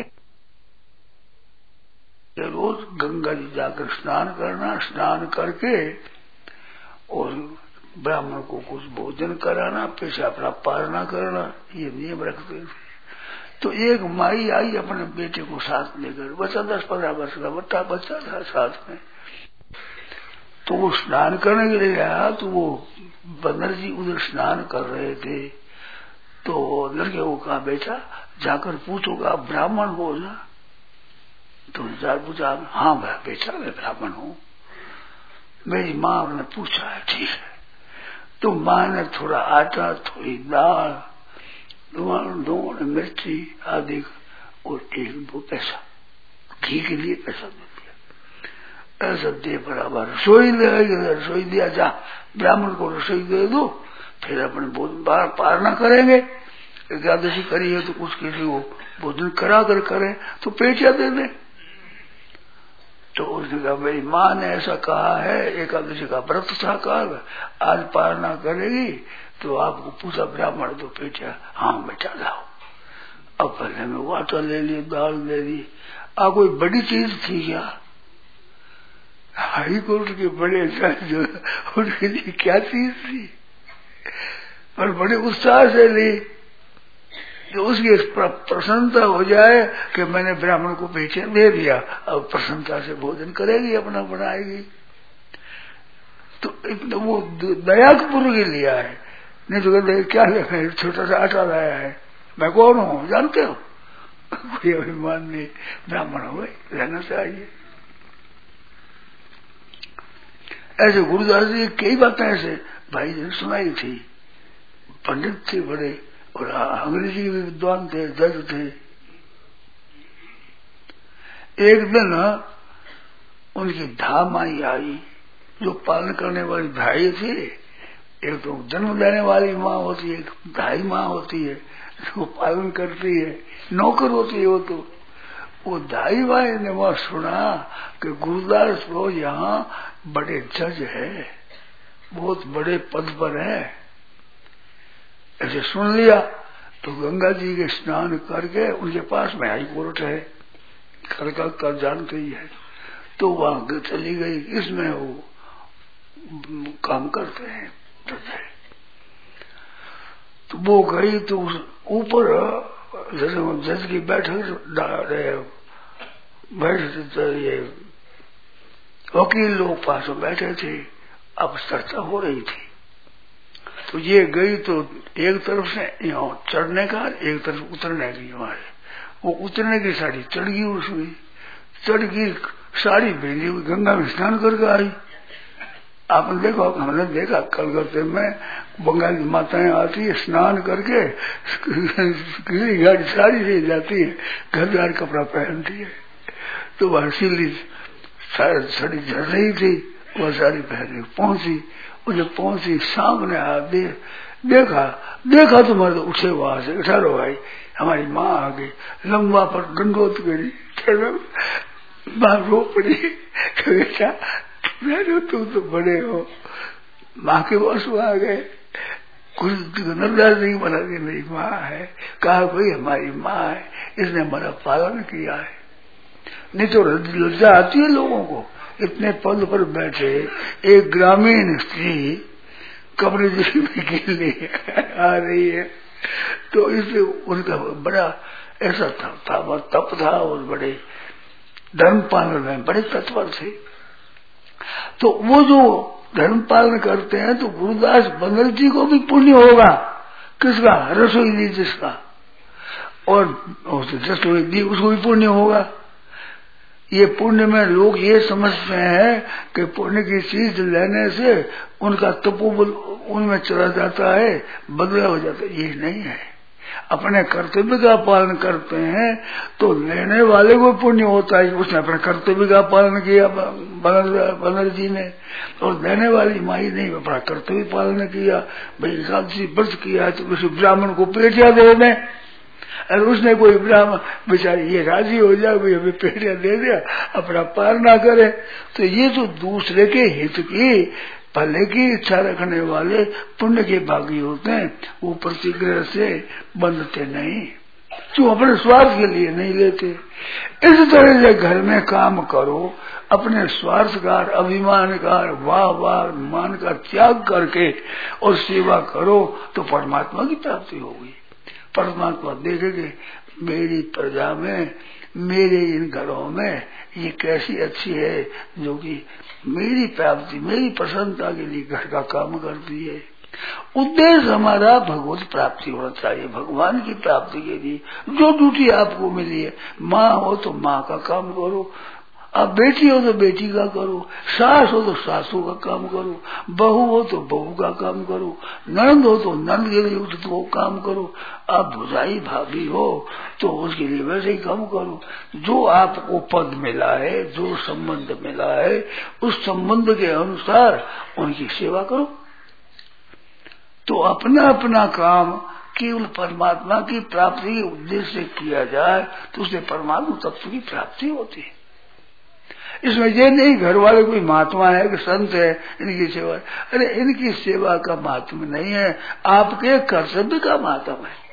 रोज गंगा जी जाकर स्नान करना, स्नान करके और ब्राह्मण को कुछ भोजन कराना, पेशा अपना पालना करना, ये नियम रखते थे। तो एक माई आई अपने बेटे को साथ लेकर, बच्चा दस पंद्रह वर्ष का बच्चा बच्चा था साथ में। तो वो स्नान करने के लिए आया, तो वो बनर्जी उधर स्नान कर रहे थे। तो लड़के को कहा, बेटा जाकर पूछोगा आप ब्राह्मण हो ना? तो जा पूछा, हाँ भाई बेटा मैं ब्राह्मण हूँ। मेरी माँ ने पूछा है, ठीक है। तो माँ ने थोड़ा आटा, थोड़ी दाल, लूण, मिर्ची आदि और एक दो पैसा घी के लिए पैसा दे दिया। ऐसा दे बराबर रसोई ले रसोई दिया, जा ब्राह्मण को रसोई दे दो, फिर अपने भोजन बार पालना करेंगे। एकादशी करी है तो कुछ किसी को भोजन करा कर करे तो पेटिया दे दे। तो उसने कहा, मेरी माँ ने ऐसा कहा है, एकादशी का व्रत था कल, आज पालना करेगी, तो आपको पूछा ब्राह्मण तो पेटिया, हाँ बेटा लाओ। अब पहले में वो आटा ले ली, दाल ले ली। आ कोई बड़ी चीज थी क्या? हाई कोर्ट के बड़े जज, उनके लिए क्या चीज थी? और बड़े उत्साह से ली, तो उसकी प्रसन्नता हो जाए कि मैंने ब्राह्मण को पेटिया दे दिया, अब प्रसन्नता से भोजन करेगी, अपना बनाएगी। तो वो दया पूर्व के लिया है, नहीं तो कहते क्या लिखा, छोटा सा आटा लाया है, मैं कौन हूँ जानते हो? कोई अभिमान नहीं, ब्राह्मण हो गए, रहना चाहिए। ऐसे गुरुदास जी कई बातें ऐसे भाई जी ने सुनाई थी। पंडित थे बड़े, और अंग्रेजी भी विद्वान थे, जज थे। एक दिन उनकी धामाई आई, जो पालन करने वाली भाई थी। एक तो जन्म देने वाली माँ होती है, एक धाई माँ होती है जो पालन करती है, नौकर होती है वो। तो वो धाई भाई ने वहां सुना कि गुरुदास को यहाँ बड़े जज है, बहुत बड़े पद पर है। ऐसे सुन लिया तो गंगा जी के स्नान करके, उनके पास में हाई कोर्ट है, कलकत्ता जानते ही है, तो वहां चली गई। इसमें वो काम करते हैं, तो वो गई तो ऊपर जैसे जज की बैठक बैठ ये वकील लोग पास में बैठे थे, अब चर्चा हो रही थी। तो ये गई तो एक तरफ से यहाँ चढ़ने का, एक तरफ उतरने की वहां है। वो उतरने की साड़ी चढ़ गई, उसमें चढ़ गई, साड़ी भेजी हुई, गंगा में स्नान करके आई। आपने देखो, हमने देखा कलकत्ते में बंगाली माताएं आती है, स्नान करके गाड़ी साड़ी ले जाती है, घरदार कपड़ा पहनती है। तो वह सिली साड़ी झड़ रही थी, वह साड़ी पहन पहुंची। वो जब पहुंची, सामने आ दे देखा देखा तो मर्द उठे वहां से, उठा लो भाई, हमारी माँ आ गई, लंबा पर दंडोत करी, रो पड़ी। तुम तो बड़े हो, माँ के बस आ गए, कुछ नजर नहीं बना कि मेरी माँ है, कहा भाई हमारी माँ है, इसने हमारा पालन किया है। नहीं तो लज्जा आती है लोगों को। इतने पद पर बैठे एक ग्रामीण स्त्री कमरे में गिरने आ रही है, तो इससे उनका बड़ा ऐसा था, था तप था और बड़े धर्म पालन में बड़े तत्पर थे। तो वो जो धर्म पालन करते हैं तो गुरुदास बनर्जी को भी पुण्य होगा। किसका? रसोई दी जिसका, और रसोई दी उसको भी पुण्य होगा। ये पुण्य में लोग ये समझते हैं कि पुण्य की चीज लेने से उनका तपोबल उनमें चला जाता है, बदला हो जाता है। ये नहीं है। अपने कर्तव्य का पालन करते हैं तो लेने वाले को पुण्य होता है, उसने अपने कर्तव्य का पालन किया बनर्जी ने, और लेने वाली माई ने अपना कर्तव्य पालन किया। भाई एकादशी व्रत किया है तो उस ब्राह्मण को पेटियां दे दें, और उसने कोई ब्राह्मण बेचारी ये राजी हो जाए भाई हमें पेटियां दे दिया, अपना पार ना करे। तो ये जो दूसरे के हित की भले की इच्छा रखने वाले पुण्य के भागी होते हैं, वो प्रतिग्रह से बंधते नहीं, जो अपने स्वार्थ के लिए नहीं लेते। इस तरह से घर में काम करो, अपने स्वार्थ का, अभिमान का, वाह वाह मान का त्याग करके और सेवा करो तो परमात्मा की प्राप्ति होगी। परमात्मा देखेंगे मेरी प्रजा में, मेरे इन घरों में ये कैसी अच्छी है जो कि मेरी प्राप्ति, मेरी प्रसन्नता के लिए घर का काम करती है। उद्देश्य हमारा भगवत प्राप्ति होना चाहिए, भगवान की प्राप्ति के लिए जो ड्यूटी आपको मिली है। माँ हो तो माँ का काम करो, अब बेटी हो तो बेटी का करो, सास हो तो सासू का काम करो, बहू हो तो बहू का काम करो, नंद हो तो नंद के लिए तो वो काम करो, आप भुजाई भाभी हो तो उसके लिए वैसे ही काम करो। जो आपको पद मिला है, जो संबंध मिला है, उस संबंध के अनुसार उनकी सेवा करो। तो अपना अपना काम केवल परमात्मा की प्राप्ति के उद्देश्य से किया जाए तो उससे परमात्मा तत्व की प्राप्ति होती है। इसमें ये नहीं घर वाले कोई महात्मा है कि संत है इनकी सेवा, अरे इनकी सेवा का महात्मा नहीं है, आपके कर्तव्य का महात्मा है।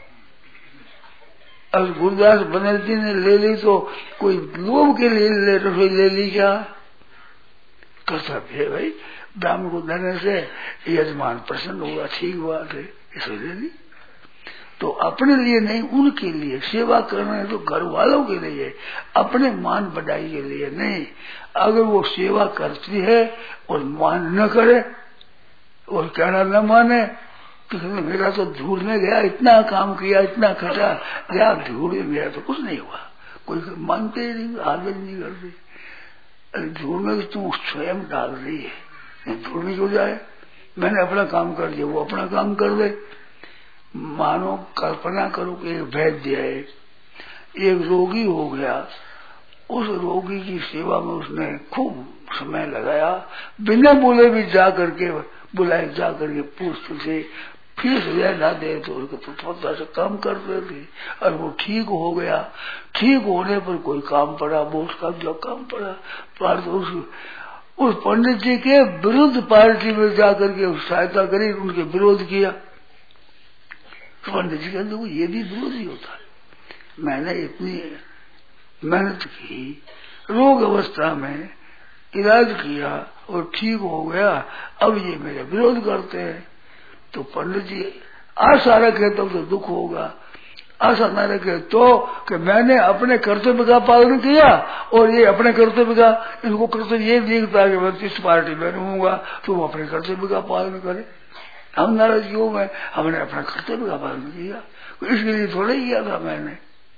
अब गुरुदास बनर्जी ने ले ली तो कोई लोभ के लिए ले, रसोई ले ली क्या? कर्तव्य है भाई, ब्राह्मण को देने से यजमान प्रसन्न होगा, ठीक बात है, इसको ले ली। तो अपने लिए नहीं, उनके लिए सेवा करना है तो घर वालों के लिए, अपने मान बढ़ाई के लिए नहीं। अगर वो सेवा करती है और मान न करे और कहना न माने तो मेरा तो धूल में गया, इतना काम किया, इतना खटा गया, धूल में गया तो कुछ नहीं हुआ, कोई मानते ही नहीं, आदर नहीं करते। अरे धूल में तो तुम स्वयं डाल रही है, धूल में क्यों जाए? मैंने अपना काम कर दिया, वो अपना काम कर दे। मानो कल्पना करो कि एक वैद्य है, एक रोगी हो गया, उस रोगी की सेवा में उसने खूब समय लगाया, बिना बोले भी जा करके बुलाए, जा करके पूछते थे, फीस ना दे तो उसको थोड़ा सा काम करते थे, और वो ठीक हो गया। ठीक होने पर कोई काम पड़ा, वो उसका जो काम पड़ा, पर तो उस, उस पंडित जी के विरुद्ध पार्टी में जाकर के सहायता करी, उनके विरोध किया। पंडित जी कहते ये भी विरोधी होता है। मैंने इतनी मेहनत की, रोग अवस्था में इलाज किया और ठीक हो गया, अब ये मेरा विरोध करते हैं। तो पंडित जी आशा रखे तब तो दुख होगा, आशा न रखे तो कि मैंने अपने कर्तव्य का पालन किया और ये अपने कर्तव्य का, इनको कर्तव्य ये दिखता है कि मैं इस पार्टी में रहूंगा, तो वो अपने कर्तव्य का पालन करे। हम नाराज क्यों? में हमने अपना कर्तव्य का पालन किया, इसके लिए थोड़ा ही किया था, मैंने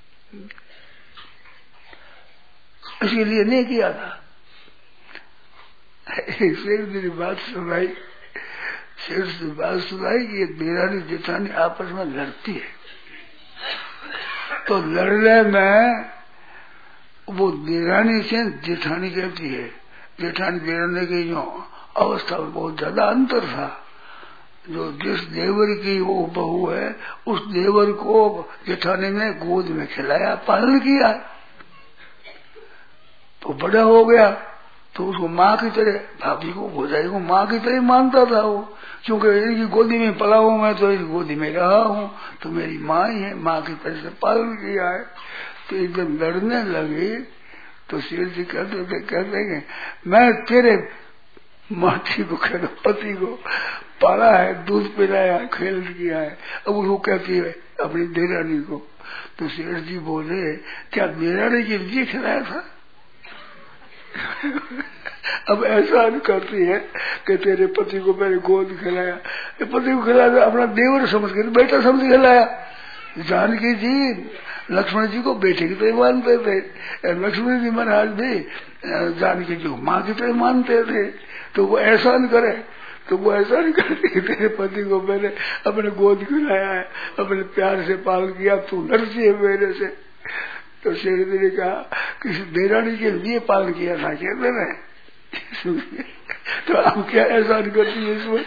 इसके लिए नहीं किया था। शेर मेरी बात सुनाई, शेर से बात सुनाई कि देरानी जेठानी आपस में लड़ती है, तो लड़ने में वो देरानी से जेठानी कहती है, जेठानी देरानी की जो अवस्था में बहुत ज्यादा अंतर था। जो जिस देवर की वो बहू है, उस देवर को जेठानी ने गोद में खिलाया, पालन किया, तो बड़ा हो गया, तो उसको माँ की तरह, भाभी को भौजाई को माँ की तरह मानता था वो, क्योंकि इनकी गोदी में पला हूँ मैं, तो इनकी गोदी में रहा हूँ, तो मेरी माँ ही है, माँ की तरह से पालन किया है। तो एकदम लड़ने लगे तो शेर जी कहते थे, कहते हैं मैं तेरे माटी को, कहते पति को पाला है, दूध पिलाया, खेल किया है। अब उसको कहती है अपनी देरानी को। तो शेर जी बोले, क्या देरानी के लिए खिलाया था? अब ऐसा करती है कि तेरे पति को मैंने गोद खिलाया, पति को खिलाया अपना देवर समझ कर, बेटा समझ खिलाया। जानकी जी लक्ष्मण जी को बेटे की तरह मानते थे, लक्ष्मण जी महाराज भी जानकी जी को माँ की तरह मानते थे। तो वो एहसान करे, तो वो ऐसा नहीं करती, तेरे पति को मैंने अपने गोद खिलाया है, अपने प्यार से पालन किया, तू नरसी है मेरे से। तो शेर जी ने कहा किसी देरानी के लिए पालन किया था, कहते ना। तो आप क्या एहसान करती है इसमें?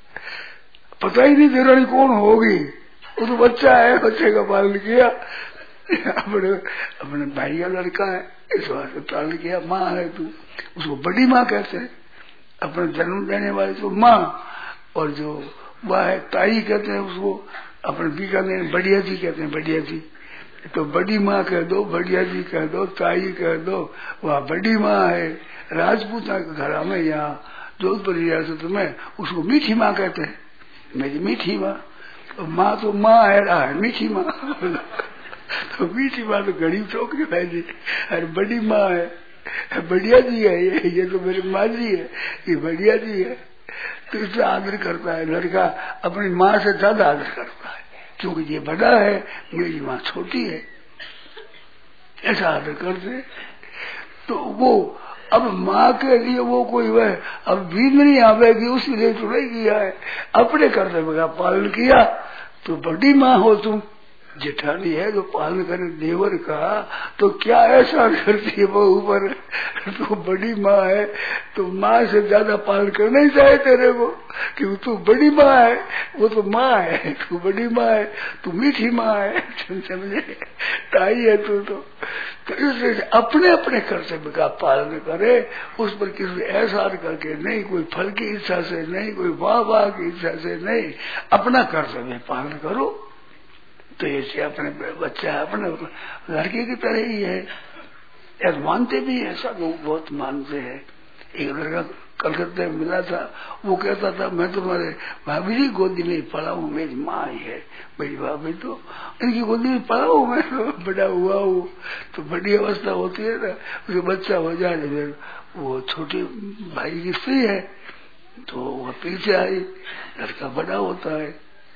पता ही नहीं देरानी कौन होगी, वो तो बच्चा है, बच्चे का पालन किया, अपने अपने भाई का लड़का है, इस वास्ते पालन किया। माँ है तू, उसको बड़ी माँ कहते हैं, अपने जन्म देने वाले तो माँ, और जो वह है ताई कहते हैं उसको, अपने बीकानेर बढ़िया जी कहते हैं, बढ़िया जी। तो बड़ी माँ कह दो, बढ़िया जी कह दो, ताई कह दो, वह बड़ी माँ है। राजपूता के घर में यहाँ जोधपुर रियासत में उसको मीठी माँ कहते हैं, मेरी मीठी माँ। तो माँ तो माँ है, रहा है मीठी माँ। तो मीठी माँ तो गरीब चौक के भाई, अरे बड़ी माँ है, बढ़िया जी है, ये ये तो मेरी माँ जी है, ये बढ़िया जी है। तो इससे आदर करता है लड़का, अपनी माँ से ज्यादा आदर करता है, क्योंकि ये बड़ा है, मेरी माँ छोटी है, ऐसा आदर करते। तो वो अब माँ के लिए वो कोई वह अब भी नहीं आवेगी, उसके लिए तो नहीं किया है, अपने कर्तव्य का पालन किया। तो बड़ी माँ हो तुम, जेठानी है जो पालन करे देवर का, तो क्या ऐसा करती है वो ऊपर? तो बड़ी माँ है, तो माँ से ज्यादा पालन करना ही चाहिए तेरे को, क्योंकि तू बड़ी माँ है, वो तो माँ है, तू बड़ी माँ है, तू मीठी माँ है, समझे, ताई है तू तो। तो इसलिए अपने अपने कर्तव्य का पालन करे, उस पर किसी एहसान करके नहीं, कोई फल की इच्छा से नहीं, कोई वाह वाह की इच्छा से नहीं, अपना कर्तव्य पालन करो। तो ऐसे अपने बच्चा अपने लड़के की तरह ही है, यार मानते भी है, सब लोग बहुत मानते हैं। एक लड़का कलकत्ते में मिला था, वो कहता था मैं तुम्हारे भाभी जी गोदी में पड़ा हूँ, मेरी माँ ही है, मेरी भाभी तो इनकी गोदी में पड़ा हूँ, मैं तो बड़ा हुआ हूँ। तो बड़ी अवस्था होती है ना, उसके बच्चा हो जाए, फिर वो छोटे भाई की स्त्री है, तो वह पीछे आई, लड़का बड़ा होता है,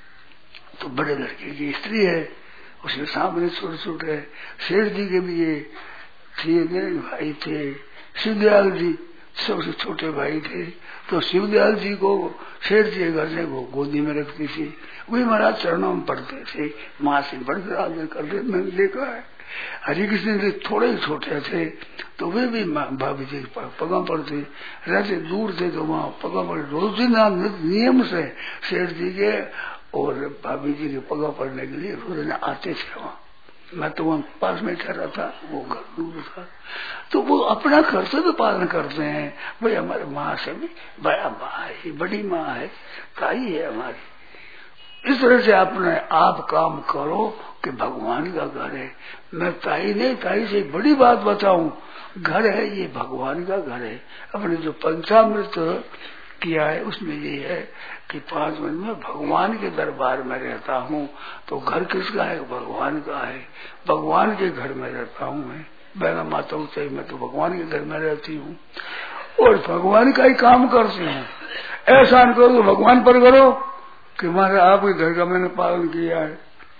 तो बड़े लड़के की स्त्री है, उसके सामने छोटे छोटे शेठ जी के भी ये थे, भाई थे, शिवदयाल जी सबसे छोटे भाई थे। तो शिवदयाल जी को शेठ जी घर से वो गोदी में रखती थी, वही महाराज चरणों में पढ़ते थे, माँ से बढ़कर आदर करते, मैंने देखा है। हरि कृष्ण जी थोड़े ही छोटे थे, तो वे भी भाभी जी पगा पड़ते रहते, दूर थे तो वहाँ पगा पड़े, रोजिना नियम से शेठ जी के और भाभी जी के पगा पड़ने के लिए रोजाना आते थे वहाँ। मैं तो वहाँ पास में ठहरा था, वो घर दूर था। तो वो अपना कर्तव्य पालन करते हैं, भाई हमारे माँ से भी बड़ा माँ है, बड़ी माँ है, ताई है हमारी। इस तरह से अपने आप काम करो कि भगवान का घर है। मैं ताई नहीं, ताई से बड़ी बात बताऊं, घर है ये भगवान का घर है। अपने जो पंचामृत किया है उसमें ये है कि पांच मिनट में भगवान के दरबार में रहता हूँ। तो घर किसका है? भगवान का है। भगवान के घर में रहता हूँ मैं, बहना माताओं से मैं तो भगवान के घर में रहती हूँ और भगवान का ही काम करती हूँ। एहसान करो तो भगवान पर करो कि हमारे आपके घर का मैंने पालन किया है।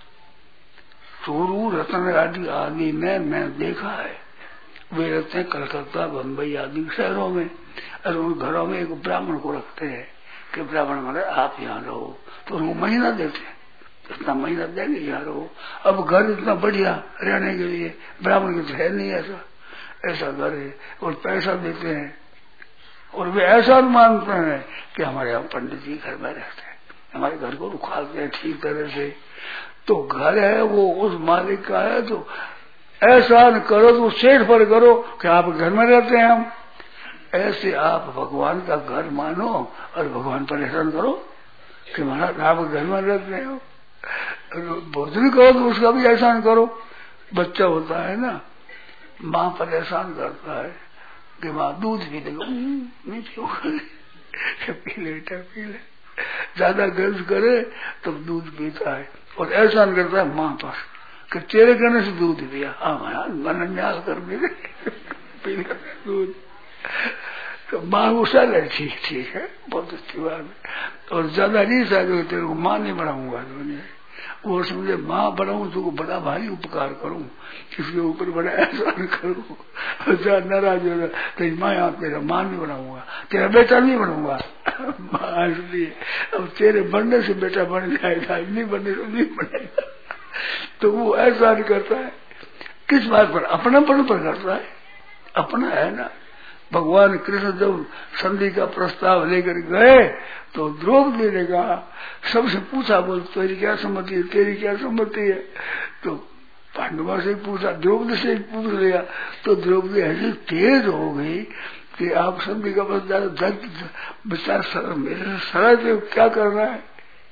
चोरू रतन आदि आदि में मैं देखा है, वे रहते हैं कलकत्ता बम्बई आदि शहरों में, और उन घरों में एक ब्राह्मण को रखते हैं कि ब्राह्मण हमारे आप यहाँ रहो, तो उनको महीना देते हैं, इतना महीना देंगे यहाँ रहो। अब घर इतना बढ़िया रहने के लिए ब्राह्मण के है नहीं, ऐसा ऐसा घर है और पैसा देते हैं और वे ऐसा मानते हैं कि हमारे यहाँ पंडित जी घर में रहते हैं, हमारे घर को उखाड़ते हैं ठीक तरह से। तो घर है वो उस मालिक का है, तो एहसान करो तो सेठ पर करो कि आप घर में रहते हैं हम, ऐसे आप भगवान का घर मानो और भगवान परेशान करो कि महाराज आप घर में रह रहे हो, भोजन करो तो उसका भी एहसान करो। बच्चा होता है ना, माँ परेशान करता है कि माँ दूध पी ले, नहीं पीऊंगा, पी ले बेटा पी ले, ज्यादा गर्ज करे तो दूध पीता है और एहसान करता है माँ पर कि तेरे कहने से दूध पिया, हाँ महाराज मन न्यास कर पी ले पी ले दूध। तो माँ गुस्सा ले, ठीक ठीक है बहुत अच्छी बात है, और ज्यादा नहीं चाहते तेरे को माँ नहीं बढ़ाऊंगा तुमने, वो समझे माँ बढ़ाऊं तो बड़ा भारी उपकार करूं, किसके ऊपर बड़ा एहसान करूं, नाराज हो तेरी माँ यहाँ तेरा माँ नहीं बनाऊंगा, तेरा बेटा नहीं बनूंगा माँ इसलिए अब तेरे बनने से बेटा बन जाएगा, नहीं बनने से नहीं बनेगा। तो वो एहसान करता है किस बात पर, अपनापन पर करता है, अपना है ना। भगवान कृष्ण जब संधि का प्रस्ताव लेकर गए तो द्रौपदी ने कहा, सबसे पूछा बोल तेरी क्या सम्मति है, तेरी क्या सम्मति है, तो पांडवा से पूछा, द्रौपदी से पूछ लिया, तो द्रौपदी ऐसी तेज हो गई कि आप संधि का प्रस्ताव विचार मेरे सरल से क्या कर रहा है,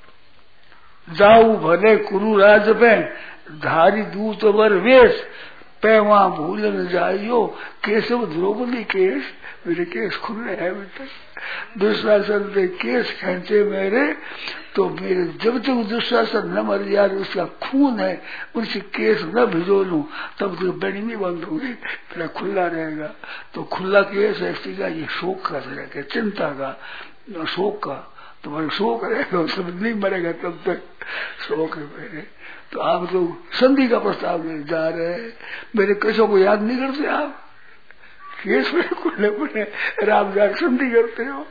जाऊ भले कुरु राज पे धारी दूत वर वेश पे वहां भूल न जाइयो केशव द्रौपदी केश, मेरे केस खुले हैं बेटा, दुशासन पे केस खींचे मेरे तो मेरे जब तक दुशासन न मर जाए उसका खून है उनसे केस न भिजो लूं तब तक बेड़ी नहीं बंद होगी, मेरा खुला रहेगा। तो खुला केस ऐसी का ये शोक का रहेगा, चिंता का, शोक का, तुम्हारा शोक रहेगा, सब नहीं मरेगा तब तक शोक है मेरे। तो आप तो संधि का प्रस्ताव ले जा रहे हैं, मेरे केसों को याद नहीं करते आप, केस में खुले खुले राम जाकर संधि करते हो।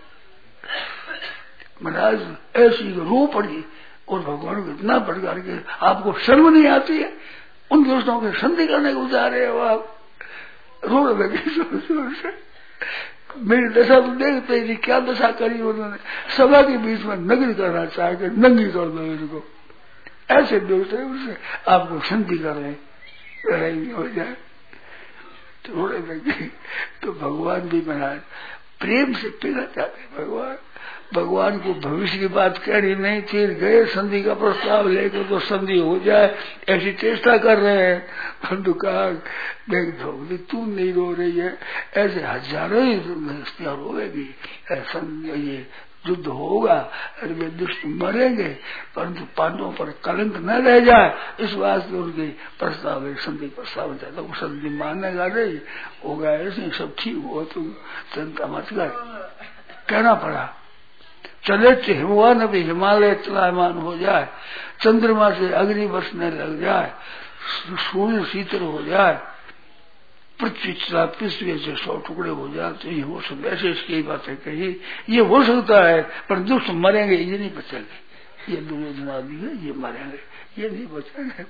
महाराज ऐसी रो पड़ी और भगवान को इतना भड़का के आपको शर्म नहीं आती है, उन दोस्तों के संधि करने को जा रहे हो आप, रो लगे जोर जोर से। मेरी दशा तो देखते ही क्या दशा करी उन्होंने, सभा के बीच में नग्न करना चाह के नंगी कर दो इनको, ऐसे दोस्त है उससे आपको संधि कर रहे लड़ाई हो जाए थोड़े लगे। तो भगवान भी महाराज प्रेम से पिघल जाते, भगवान भगवान को भविष्य की बात कहनी नहीं थी, गए संधि का प्रस्ताव लेकर तो संधि हो जाए ऐसी चेष्टा कर रहे हैं, परंतु कहा देख द्रौपदी तू नहीं रो रही है, ऐसे हजारों ही हस्तियां रोएगी, ऐसा ये युद्ध होगा और वे दुष्ट मरेंगे परंतु पांडवों पर कलंक न रह जाए, इस बात से उनके प्रस्ताव संधि प्रस्ताव जाता वो संधि मानेगा नहीं होगा, ऐसे सब ठीक हो तुम चिंता मत कर। कहना पड़ा चले हिमवान अभी हिमालय चलायमान हो जाए, चंद्रमा से अग्नि बरसने लग जाए, सूर्य शीतल हो जाए, पृथ्वी चला पृथ्वी से सौ टुकड़े हो जाए, तो ये हो सकता, ऐसे इसकी बातें कही, ये हो सकता है पर दुष्ट मरेंगे ये नहीं बचेंगे, ये दुर्योधन आदि है ये मरेंगे ये नहीं बचेंगे,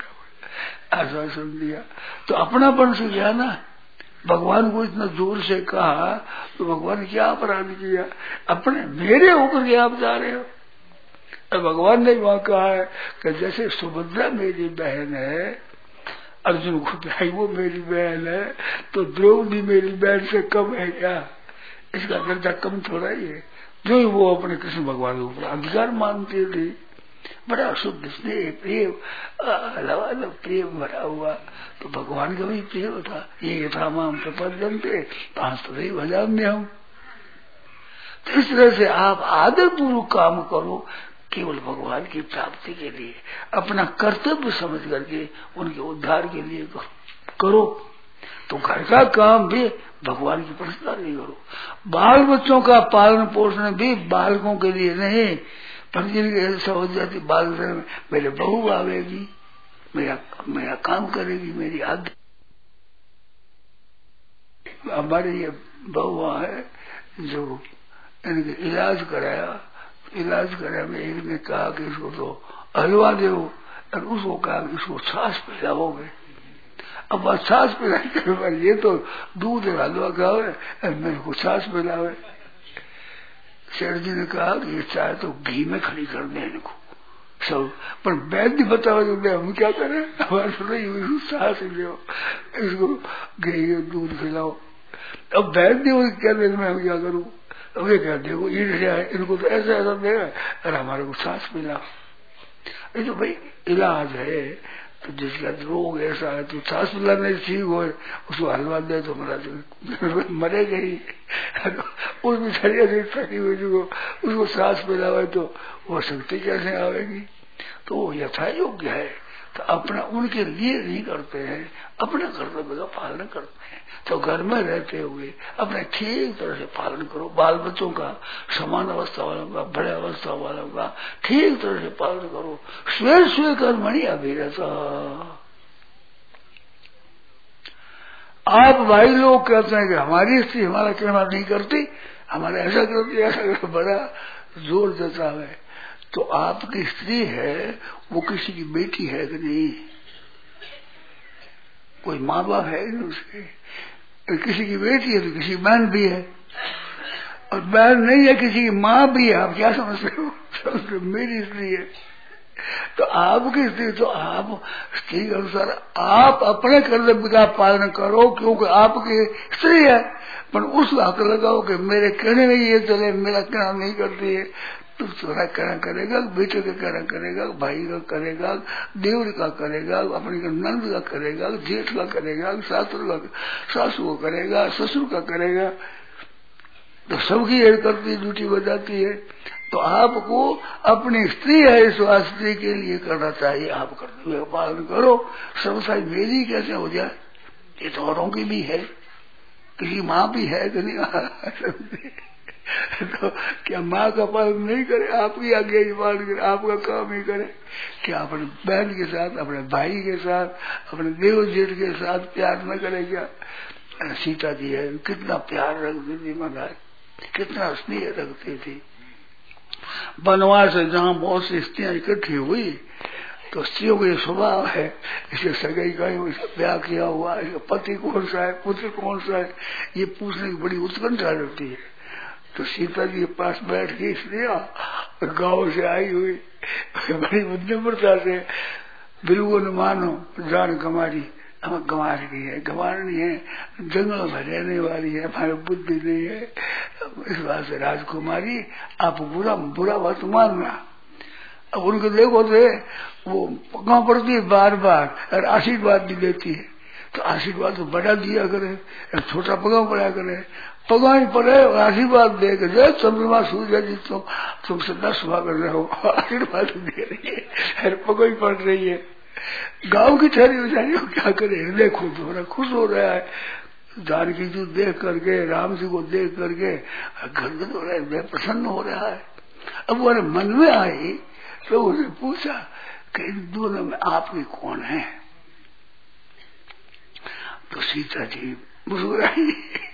आश्वासन दिया। तो अपनापन से गया ना, भगवान को इतना जोर से कहा तो भगवान क्या अपराध किया, अपने मेरे होकर के आप जा रहे हो। और भगवान ने वहां कहा है कि जैसे सुभद्रा मेरी बहन है, अर्जुन को भाई वो मेरी बहन है, तो द्रौपदी मेरी बहन से कम है क्या, इसका दर्जा कम थोड़ा ही है। जो ही वो अपने कृष्ण भगवान के ऊपर अधिकार मानते थे, बड़ा शुद्ध स्नेह प्रेम अलग अलग प्रेम भरा हुआ, तो भगवान का भी प्रेम था, ये था माम प्रपंचन थे पांच तो नहीं भजान में हम। तो इस तरह से आप आदर पूर्वक काम करो, केवल भगवान की प्राप्ति के लिए, अपना कर्तव्य समझ करके उनके उद्धार के लिए करो। तो घर का काम भी भगवान की प्रसन्नता नहीं करो, बाल बच्चों का पालन पोषण भी बालकों के लिए नहीं, पर जिनके ऐसा हो जाती बाल में मेरे बहू आवेगी, मेरा मेरा काम करेगी, मेरी आदत। हमारे ये बहू है जो इनके इलाज कराया, इलाज कराया में एक ने कहा कि इसको तो हलवा दो, और उसको कहा कि इसको छाछ पिलाओगे। अब बस छाछ पिलाए, ये तो दूध हलवा खाओ मेरे को छाछ पिलावे। सेठ जी ने कहा कि ये चाहे तो घी में खड़ी कर दे इनको सब, पर वैद्य बताओ तो हम क्या करें, हमारे छाछ लो, इसको घी दूध खिलाओ। अब बैठ दी क्या देर में हम क्या करूं? अब ये क्या देखो ईर्ष्या है, इनको तो ऐसा ऐसा देगा और हमारे को सांस मिला। ये तो भाई इलाज है, तो जिसका रोग ऐसा है तो सांस मिलाने ठीक हो, उसको हलवा दे तो मरा जो मरेगा ही। उस बिछड़िया से थकी हुई जो उसको सांस मिला हुआ तो वो शक्ति कैसे आवेगी? तो वो यथा योग्य है। तो अपना उनके लिए नहीं करते हैं, अपने कर्तव्य का पालन करते हैं। तो घर में रहते हुए अपने ठीक तरह से पालन करो। बाल बच्चों का, समान अवस्था वालों का, बड़े अवस्था वालों का ठीक तरह से पालन करो। स्वे स्वे कर्मणि अभिरता। आप भाई लोग कहते हैं कि हमारी स्त्री हमारा कहना नहीं करती, हमारा ऐसा करती ऐसा करती, बड़ा जोर देता है। तो आपकी स्त्री है वो किसी की बेटी है कि नहीं? कोई माँ बाप है नहीं उसके? किसी की बेटी है तो किसी की बहन भी है, और बहन नहीं है किसी की माँ भी है। आप क्या समझते हो? समझते मेरी स्त्री है तो आपकी स्त्री, तो आप स्त्री के अनुसार आप अपने कर्तव्य का पालन करो, क्योंकि आपकी स्त्री है। पर उस हक लगाओ कि मेरे कहने में ये चले, मेरा कहना नहीं करती है, तो थोड़ा कहना करेगा, बेटे का कहना करेगा, भाई का करेगा, देवर का करेगा, अपने नंद का करेगा, जेठ का करेगा, सासुर का सासू को करेगा, ससुर का करेगा, तो सबकी एड करती ड्यूटी बजाती है। तो आपको अपनी स्त्री है इस स्त्री के लिए करना चाहिए। आप कर्तव्य का पालन करो। सबसाई मेरी कैसे हो जाए? ये तो औरों की भी है, किसी माँ भी है कि नहीं? तो क्या माँ का पालन नहीं करे? आपकी आज्ञा ही पालन करे, आपका काम ही करे। क्या अपने बहन के साथ, अपने भाई के साथ, अपने देव जेठ के साथ प्यार न करे? क्या सीता जी है कितना प्यार रखती थी महाराज, कितना स्नेह रखती थी। वनवास से जहाँ बहुत सी स्त्रियां इकट्ठी हुई तो स्त्रियों का ये स्वभाव है, इसे सगाई का इसका ब्याह किया हुआ, इसका पति कौन सा है, पुत्र कौन सा है, ये पूछने की बड़ी उत्कंठा रहती है। तो सीता जी के पास बैठ के स्त्रियां गांव से आई हुई बड़ी बुद्धिमता से, बिल्कुल न मानो जान गंवारी, हमें गंवार की है, गंवारनी है, जंगल में रहने वाली है, हमारी बुद्धि नहीं है, इस बात से राजकुमारी आप बुरा बुरा बात मानना। अब उनको देखो थे वो पगा पड़ती है बार बार और आशीर्वाद भी देती है, तो आशीर्वाद तो बड़ा दिया करे, छोटा पगा पड़ा करे, पगा ही पड़े और आशीर्वाद दे के जय चंद्रमा सूर्य जी तो तुम सदा सुबह कर रहे हो, आशीर्वाद दे रही है, पगा ही पड़ रही है। गांव की ठहरी बेचारी क्या करे, हृदय खुश हो रहा खुश हो रहा है, जानकी जी देख करके, राम जी को देख करके गदगद हो रहा है, हृदय प्रसन्न हो रहा है। अब वो मन में आई तो उसने पूछा कि इन दोनों में आपकी कौन है? तो सीता जी मुस्कुराई,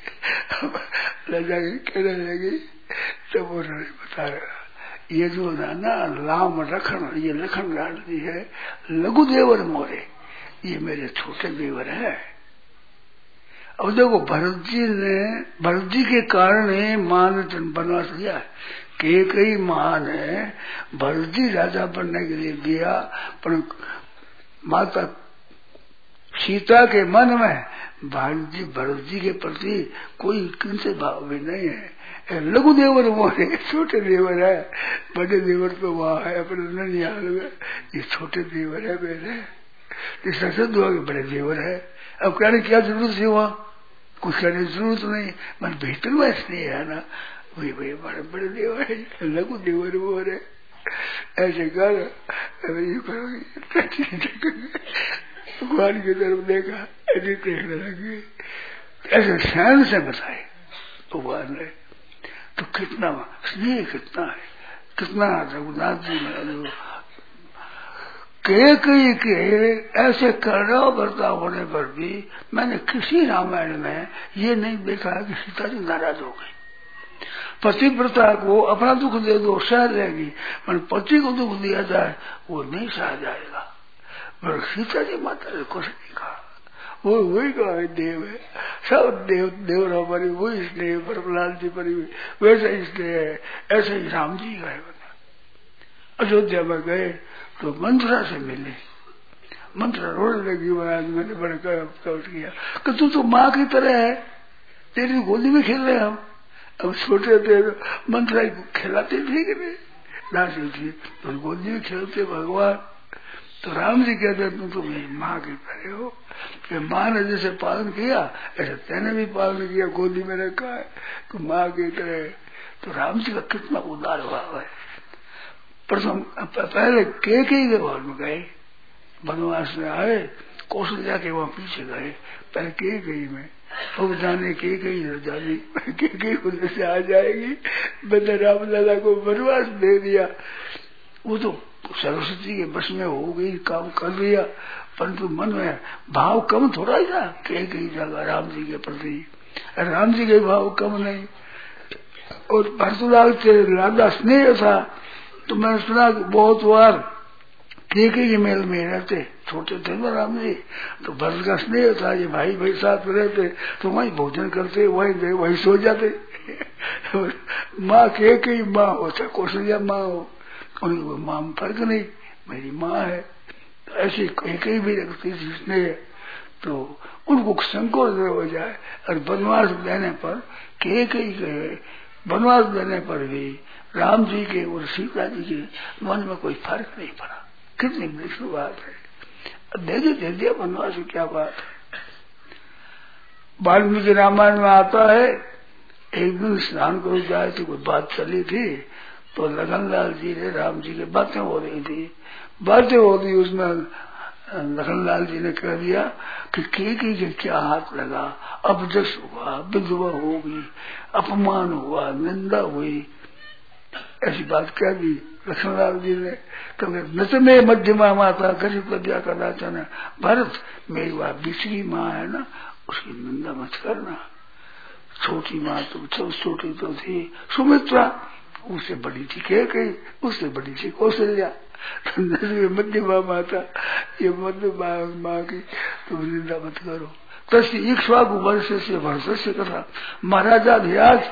लजा के कहने लगी, तब उन्होंने बताया ये जो ना लाम रखन, ये लखन डालती है लघु देवर मोरे, ये मेरे छोटे देवर है। अब देखो भरत जी ने, भरत जी के कारण मां ने वनवास दिया, के कई मां ने भरत जी राजा बनने के लिए दिया, पर माता सीता के मन में भरत जी भरत जी के प्रति कोई किनसे भाव भी नहीं है। लघु देवर मोरे, छोटे देवर है, बड़े देवर तो वहां है अपने ननिहाल में, ये छोटे देवर है मेरे, इसका सिद्ध हुआ कि बड़े देवर है। अब कहने क्या जरूरत है, वहां कुछ करने की जरूरत नहीं, मन भीतर में स्नेह है ना, वही वही बड़े बड़े देवर है, लघु देवर मोरे, ऐसे कर भगवान की तरफ देखा, ऐसे देखने लगे, ऐसे शैन से बताए भगवान ने। तो कितना स्नेह कितना है, कितना रघुनाथ जी ने के कई के ऐसे करना बर्ता होने पर भी मैंने किसी रामायण में ये नहीं देखा कि सीता जी नाराज हो गई। पतिव्रता को अपना दुख दे दो सह लेगी, पर पति को दुख दिया जाए वो नहीं सह जाएगा। पर सीता जी माता ने कुछ नहीं कहा, वो वही कहा देव है, सब देव देवर हमारी वही स्नेह परमलाल जी पर वैसा ही स्नेह है, ऐसे ही राम जी गए। अयोध्या में गए तो मंत्रा से मिले, मंत्रा रोने लगी, महाराज मैंने बड़े कष्ट किया कि तू तो माँ की तरह है, तेरी गोदी में खेल रहे हम। अब छोटे थे मंत्र खिलाते थे कि नहीं, दासी थी तो गोदी में खेलते भगवान। तो राम जी कहते तुम तो मेरी माँ के तरह हो, कि माँ ने जैसे पालन किया ऐसे तेने भी पालन किया, गोदी में रखा है तो माँ की तरह। तो राम जी का कितना उदार भाव है। प्रथम पहले के कई के घर में गए, वनवास में आए, कौशल्या के वहां पीछे गए, पहले के कई में, अब जाने के कई जाने के कई उधर से आ जाएगी। मैंने राम लाला को वनवास दे दिया, वो तो सरस्वती के बस में हो गई, काम कर लिया, परंतु मन में भाव कम थोड़ा ही था के कई जगह राम जी के प्रति, राम जी के भाव कम नहीं। और भरतलाल से राजा स्नेह था, तो मैंने सुना कि बहुत बार के कई मेल में रहते, छोटे थे ना राम जी, तो भरत का स्नेह था, ये भाई भाई साथ में रहते तो वही भोजन करते, वही गए वही सो जाते। माँ के कई माँ हो चाहे कौशल्या माँ हो, उनको माँ में फर्क नहीं, मेरी माँ है। तो ऐसे कहीं कहीं भी रखती जिसने, तो उनको संकोच हो जाए। और वनवास देने पर के कई गए, वनवास देने पर भी राम जी के और सीता जी के मन में कोई फर्क नहीं पड़ा। कितनी विष्णु बात है, दे दे दे दिया वनवास, क्या बात है। वाल्मीकि रामायण में आता है, एक दिन स्नान करो जाए तो कोई बात चली थी, तो लखनलाल जी ने राम जी की बातें हो रही थी, बातें हो रही, उसमें लखनलाल जी ने कह दिया कि के के क्या हाथ लगा, अपजस हुआ, विधवा होगी, अपमान हुआ, निंदा हुई, ऐसी बात कह दी लक्ष्मणलाल जी ने। क्योंकि नच में मध्यमा माता गरीब विद्या करना चाहना, भरत मेरी बात दूसरी माँ है ना, उसकी निंदा मत करना। छोटी माँ तो छोटी तो थी सुमित्रा, उससे बड़ी थी के कई, उससे बड़ी थी कौशल्या, मध्यमा माता, ये मध्यमा माँ की तुम निंदा मत करो। तस्य इक्ष्वाकु वर्ष से भरत से कथा, महाराजा ध्याज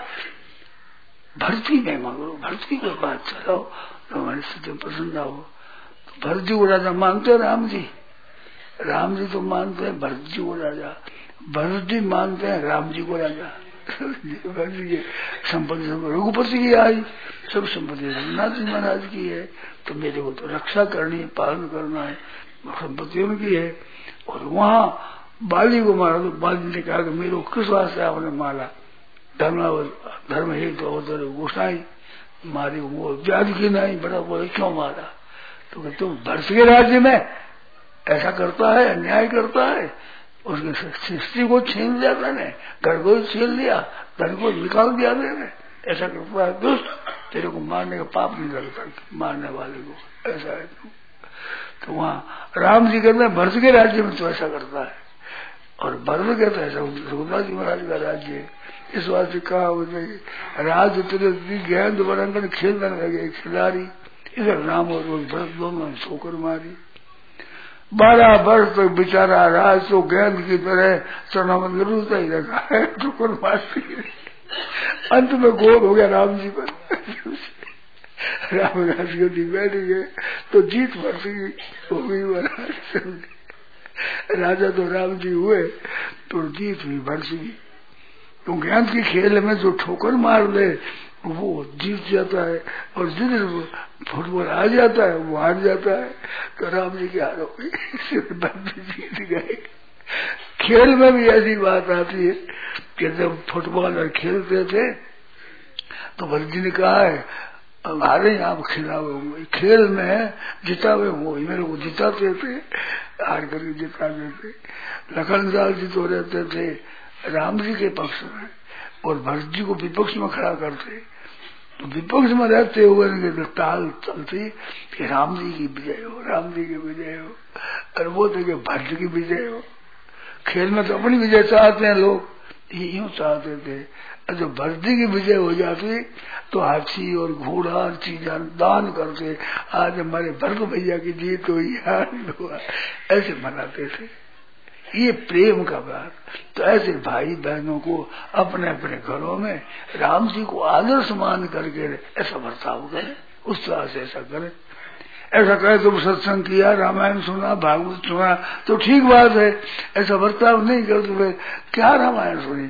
भरती में मांगो, भरती के पास चलो तो हमारी स्थिति पसंद आओ। तो भरत जी को राजा मानते हैं राम जी, राम जी तो मानते हैं भरत जी को राजा, भरत जी मानते हैं राम जी को राजा। भरत जी संपत्ति रघुपति की आई, सब संपत्ति रघुनाथ जी महाराज की है, तो मेरे को तो रक्षा करनी है, पालन करना है, संपत्ति उनकी है। और वहाँ बाली को मारा तो बाली ने कहा कि मेरे को किस वास्ते आपने मारा, धर्म धर्म है तो उधर गोसाई मारी, वो व्याध की नहीं, बड़ा बोले क्यों मारा, तो तुम भरत के राज्य में ऐसा करता है, अन्याय करता है, उसके सृष्टि को छीन लिया मैंने, घर को छीन लिया, धन को निकाल दिया मैंने, ऐसा करता है दुष्ट, तेरे को मारने का पाप नहीं लगता मारने वाले को, ऐसा है तुम। तो वहाँ राम जी कहते हैं भरत के राज्य में तो ऐसा करता है, और भरत कहता है ऐसा रघुनाथ जी महाराज का राज्य है। इस बात से कहा राज तेरे गेंद बरंगन खेलने लगे खिलाड़ी, इधर राम और भरत दोनों ने ठोकर मारी। बारह वर्ष तक तो बेचारा राज तो गेंद की तरह चना में लरूता ही रखा है, ठोकर मारती। अंत में गोल हो गया राम जी पर, राम राजगद्दी बैठ गए तो जीत भरत की हो गई। राजा तो राम जी हुए तो जीत हुई भरत की। तो ज्ञान के खेल में जो ठोकर मार ले वो जीत जाता है, और जिधर फुटबॉल आ जाता है वो हार जाता है। तो राम जी की हार हो गई, जीत गए। खेल में भी ऐसी बात आती है कि जब फुटबॉल और खेलते थे तो भरत जी ने कहा है अब हारे आप खिलावे होंगे, खेल में जितावे हो, मेरे को जिताते थे, हार करके जिताते थे। लखनलाल जी तो रहते थे राम जी के पक्ष में और भरत जी को विपक्ष में खड़ा करते, तो विपक्ष में रहते हुए ताल चलती कि राम जी की विजय हो, राम जी की विजय हो, और वो थे कि भरत की विजय हो। खेल में तो अपनी विजय चाहते हैं लोग, ये यूं चाहते थे, और जब भरत जी की विजय हो जाती तो हाथी और घोड़ा और चीजें दान करते, आज हमारे भरत भैया की जीत हुई, हुआ, ऐसे मनाते थे। ये प्रेम का बात। तो ऐसे भाई बहनों को अपने अपने घरों में राम जी को आदर्श मान करके ऐसा बर्ताव करें, उस तरह से ऐसा करें। ऐसा कहे तुम सत्संग किया, रामायण सुना, भागवत सुना तो ठीक बात है, ऐसा बर्ताव नहीं कर तो क्या रामायण सुनी,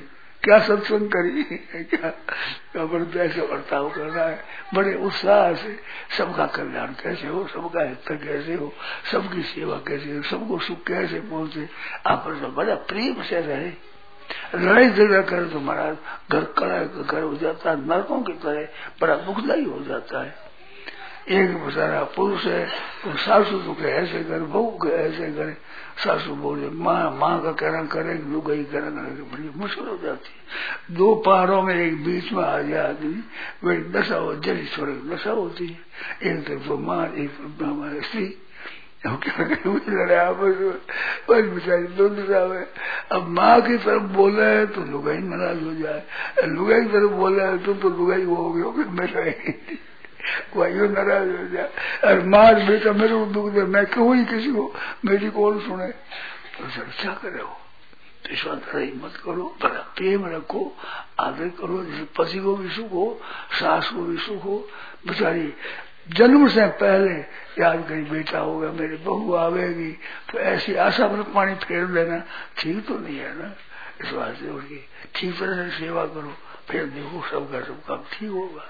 क्या सत्संग करी, क्या अपन ऐसे बर्ताव करना है, बड़े उत्साह से सबका कल्याण कैसे हो, सबका हित कैसे हो, सबकी सेवा कैसे हो, सबको सुख कैसे पहुंचे, आपस में बड़ा प्रेम से रहे। लड़ाई झगड़ा करे तो महाराज घर कड़ा घर हो जाता है, नरकों की तरह बड़ा दुखदायी हो जाता है। एक बेचारा पुरुष है तो सासू तो के ऐसे करे, बहू के ऐसे करे, सासू बोले माँ माँ का कहना करे, लुगाई कहना करे, बड़ी मुश्किल हो जाती है। दो पहाड़ों में एक बीच में आ गया आदमी, वही दशा हो जल स्वर्ग दशा होती है। एक तरफ तो माँ, एक तरफ हमारी स्त्री, क्या लड़े आपस में, बेचारी दो दिशा में। अब माँ की तरफ बोला है तो लुगाई नाराज हो जाए, लुगाई की तरफ बोला है तो तो लुगाई वो हो गई मेरा वायु नाराज हो जाए, और माँ बेटा मेरे को दुख दे, मैं क्यों ही किसी को, मेरी कौन सुने, तो सर क्या करे हो, तो ईश्वर मत करो, बड़ा प्रेम रखो, आदर करो, जैसे पति को भी सुख हो, सास को भी सुख हो। बेचारी जन्म से पहले याद करी बेटा होगा, मेरी बहू आवेगी, तो ऐसी आशा पर पानी फेर देना ठीक तो नहीं है ना। इस वास्ते उनकी ठीक तरह से सेवा करो, फिर देखो सबका सब काम ठीक होगा।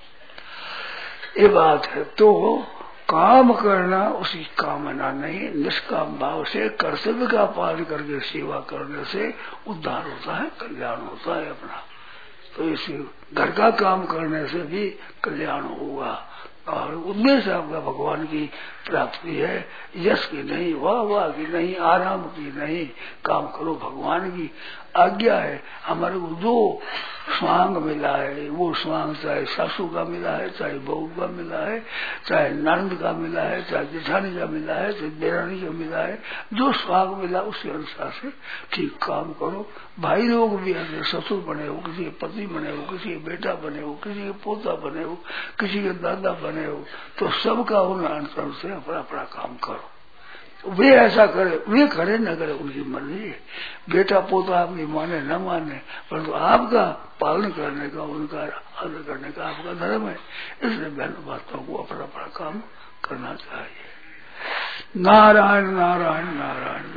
ये बात है। तो काम करना उसकी कामना नहीं, निष्काम भाव से कर्तव्य का पालन करके सेवा करने से उद्धार होता है, कल्याण होता है अपना। तो इस घर का काम करने से भी कल्याण होगा, और उद्देश्य आपका भगवान की प्राप्ति है, यश की नहीं, वाह वाह की नहीं, आराम की नहीं, काम करो भगवान की आज्ञा है। हमारे को जो स्वांग मिला है वो स्वांग चाहे सासू का मिला है, चाहे बहू का मिला है, चाहे नंद का मिला है, चाहे जेठानी का मिला है, चाहे देरानी का मिला है, जो स्वांग मिला उसके अनुसार से ठीक काम करो। भाई लोग भी ऐसे ससुर बने हो, किसी के पति बने हो, किसी के बेटा बने हो, किसी के पोता बने हो, किसी के दादा बने हो, तो सबका उन अनुसार से अपना अपना काम करो। वे ऐसा करे, वे करे न करे उनकी मर्जी है। बेटा पोता आपकी माने न माने, परंतु आपका पालन करने का, उनका आदर करने का आपका धर्म है। इसलिए बहनों बातों को अपना अपना काम करना चाहिए। नारायण नारायण नारायण।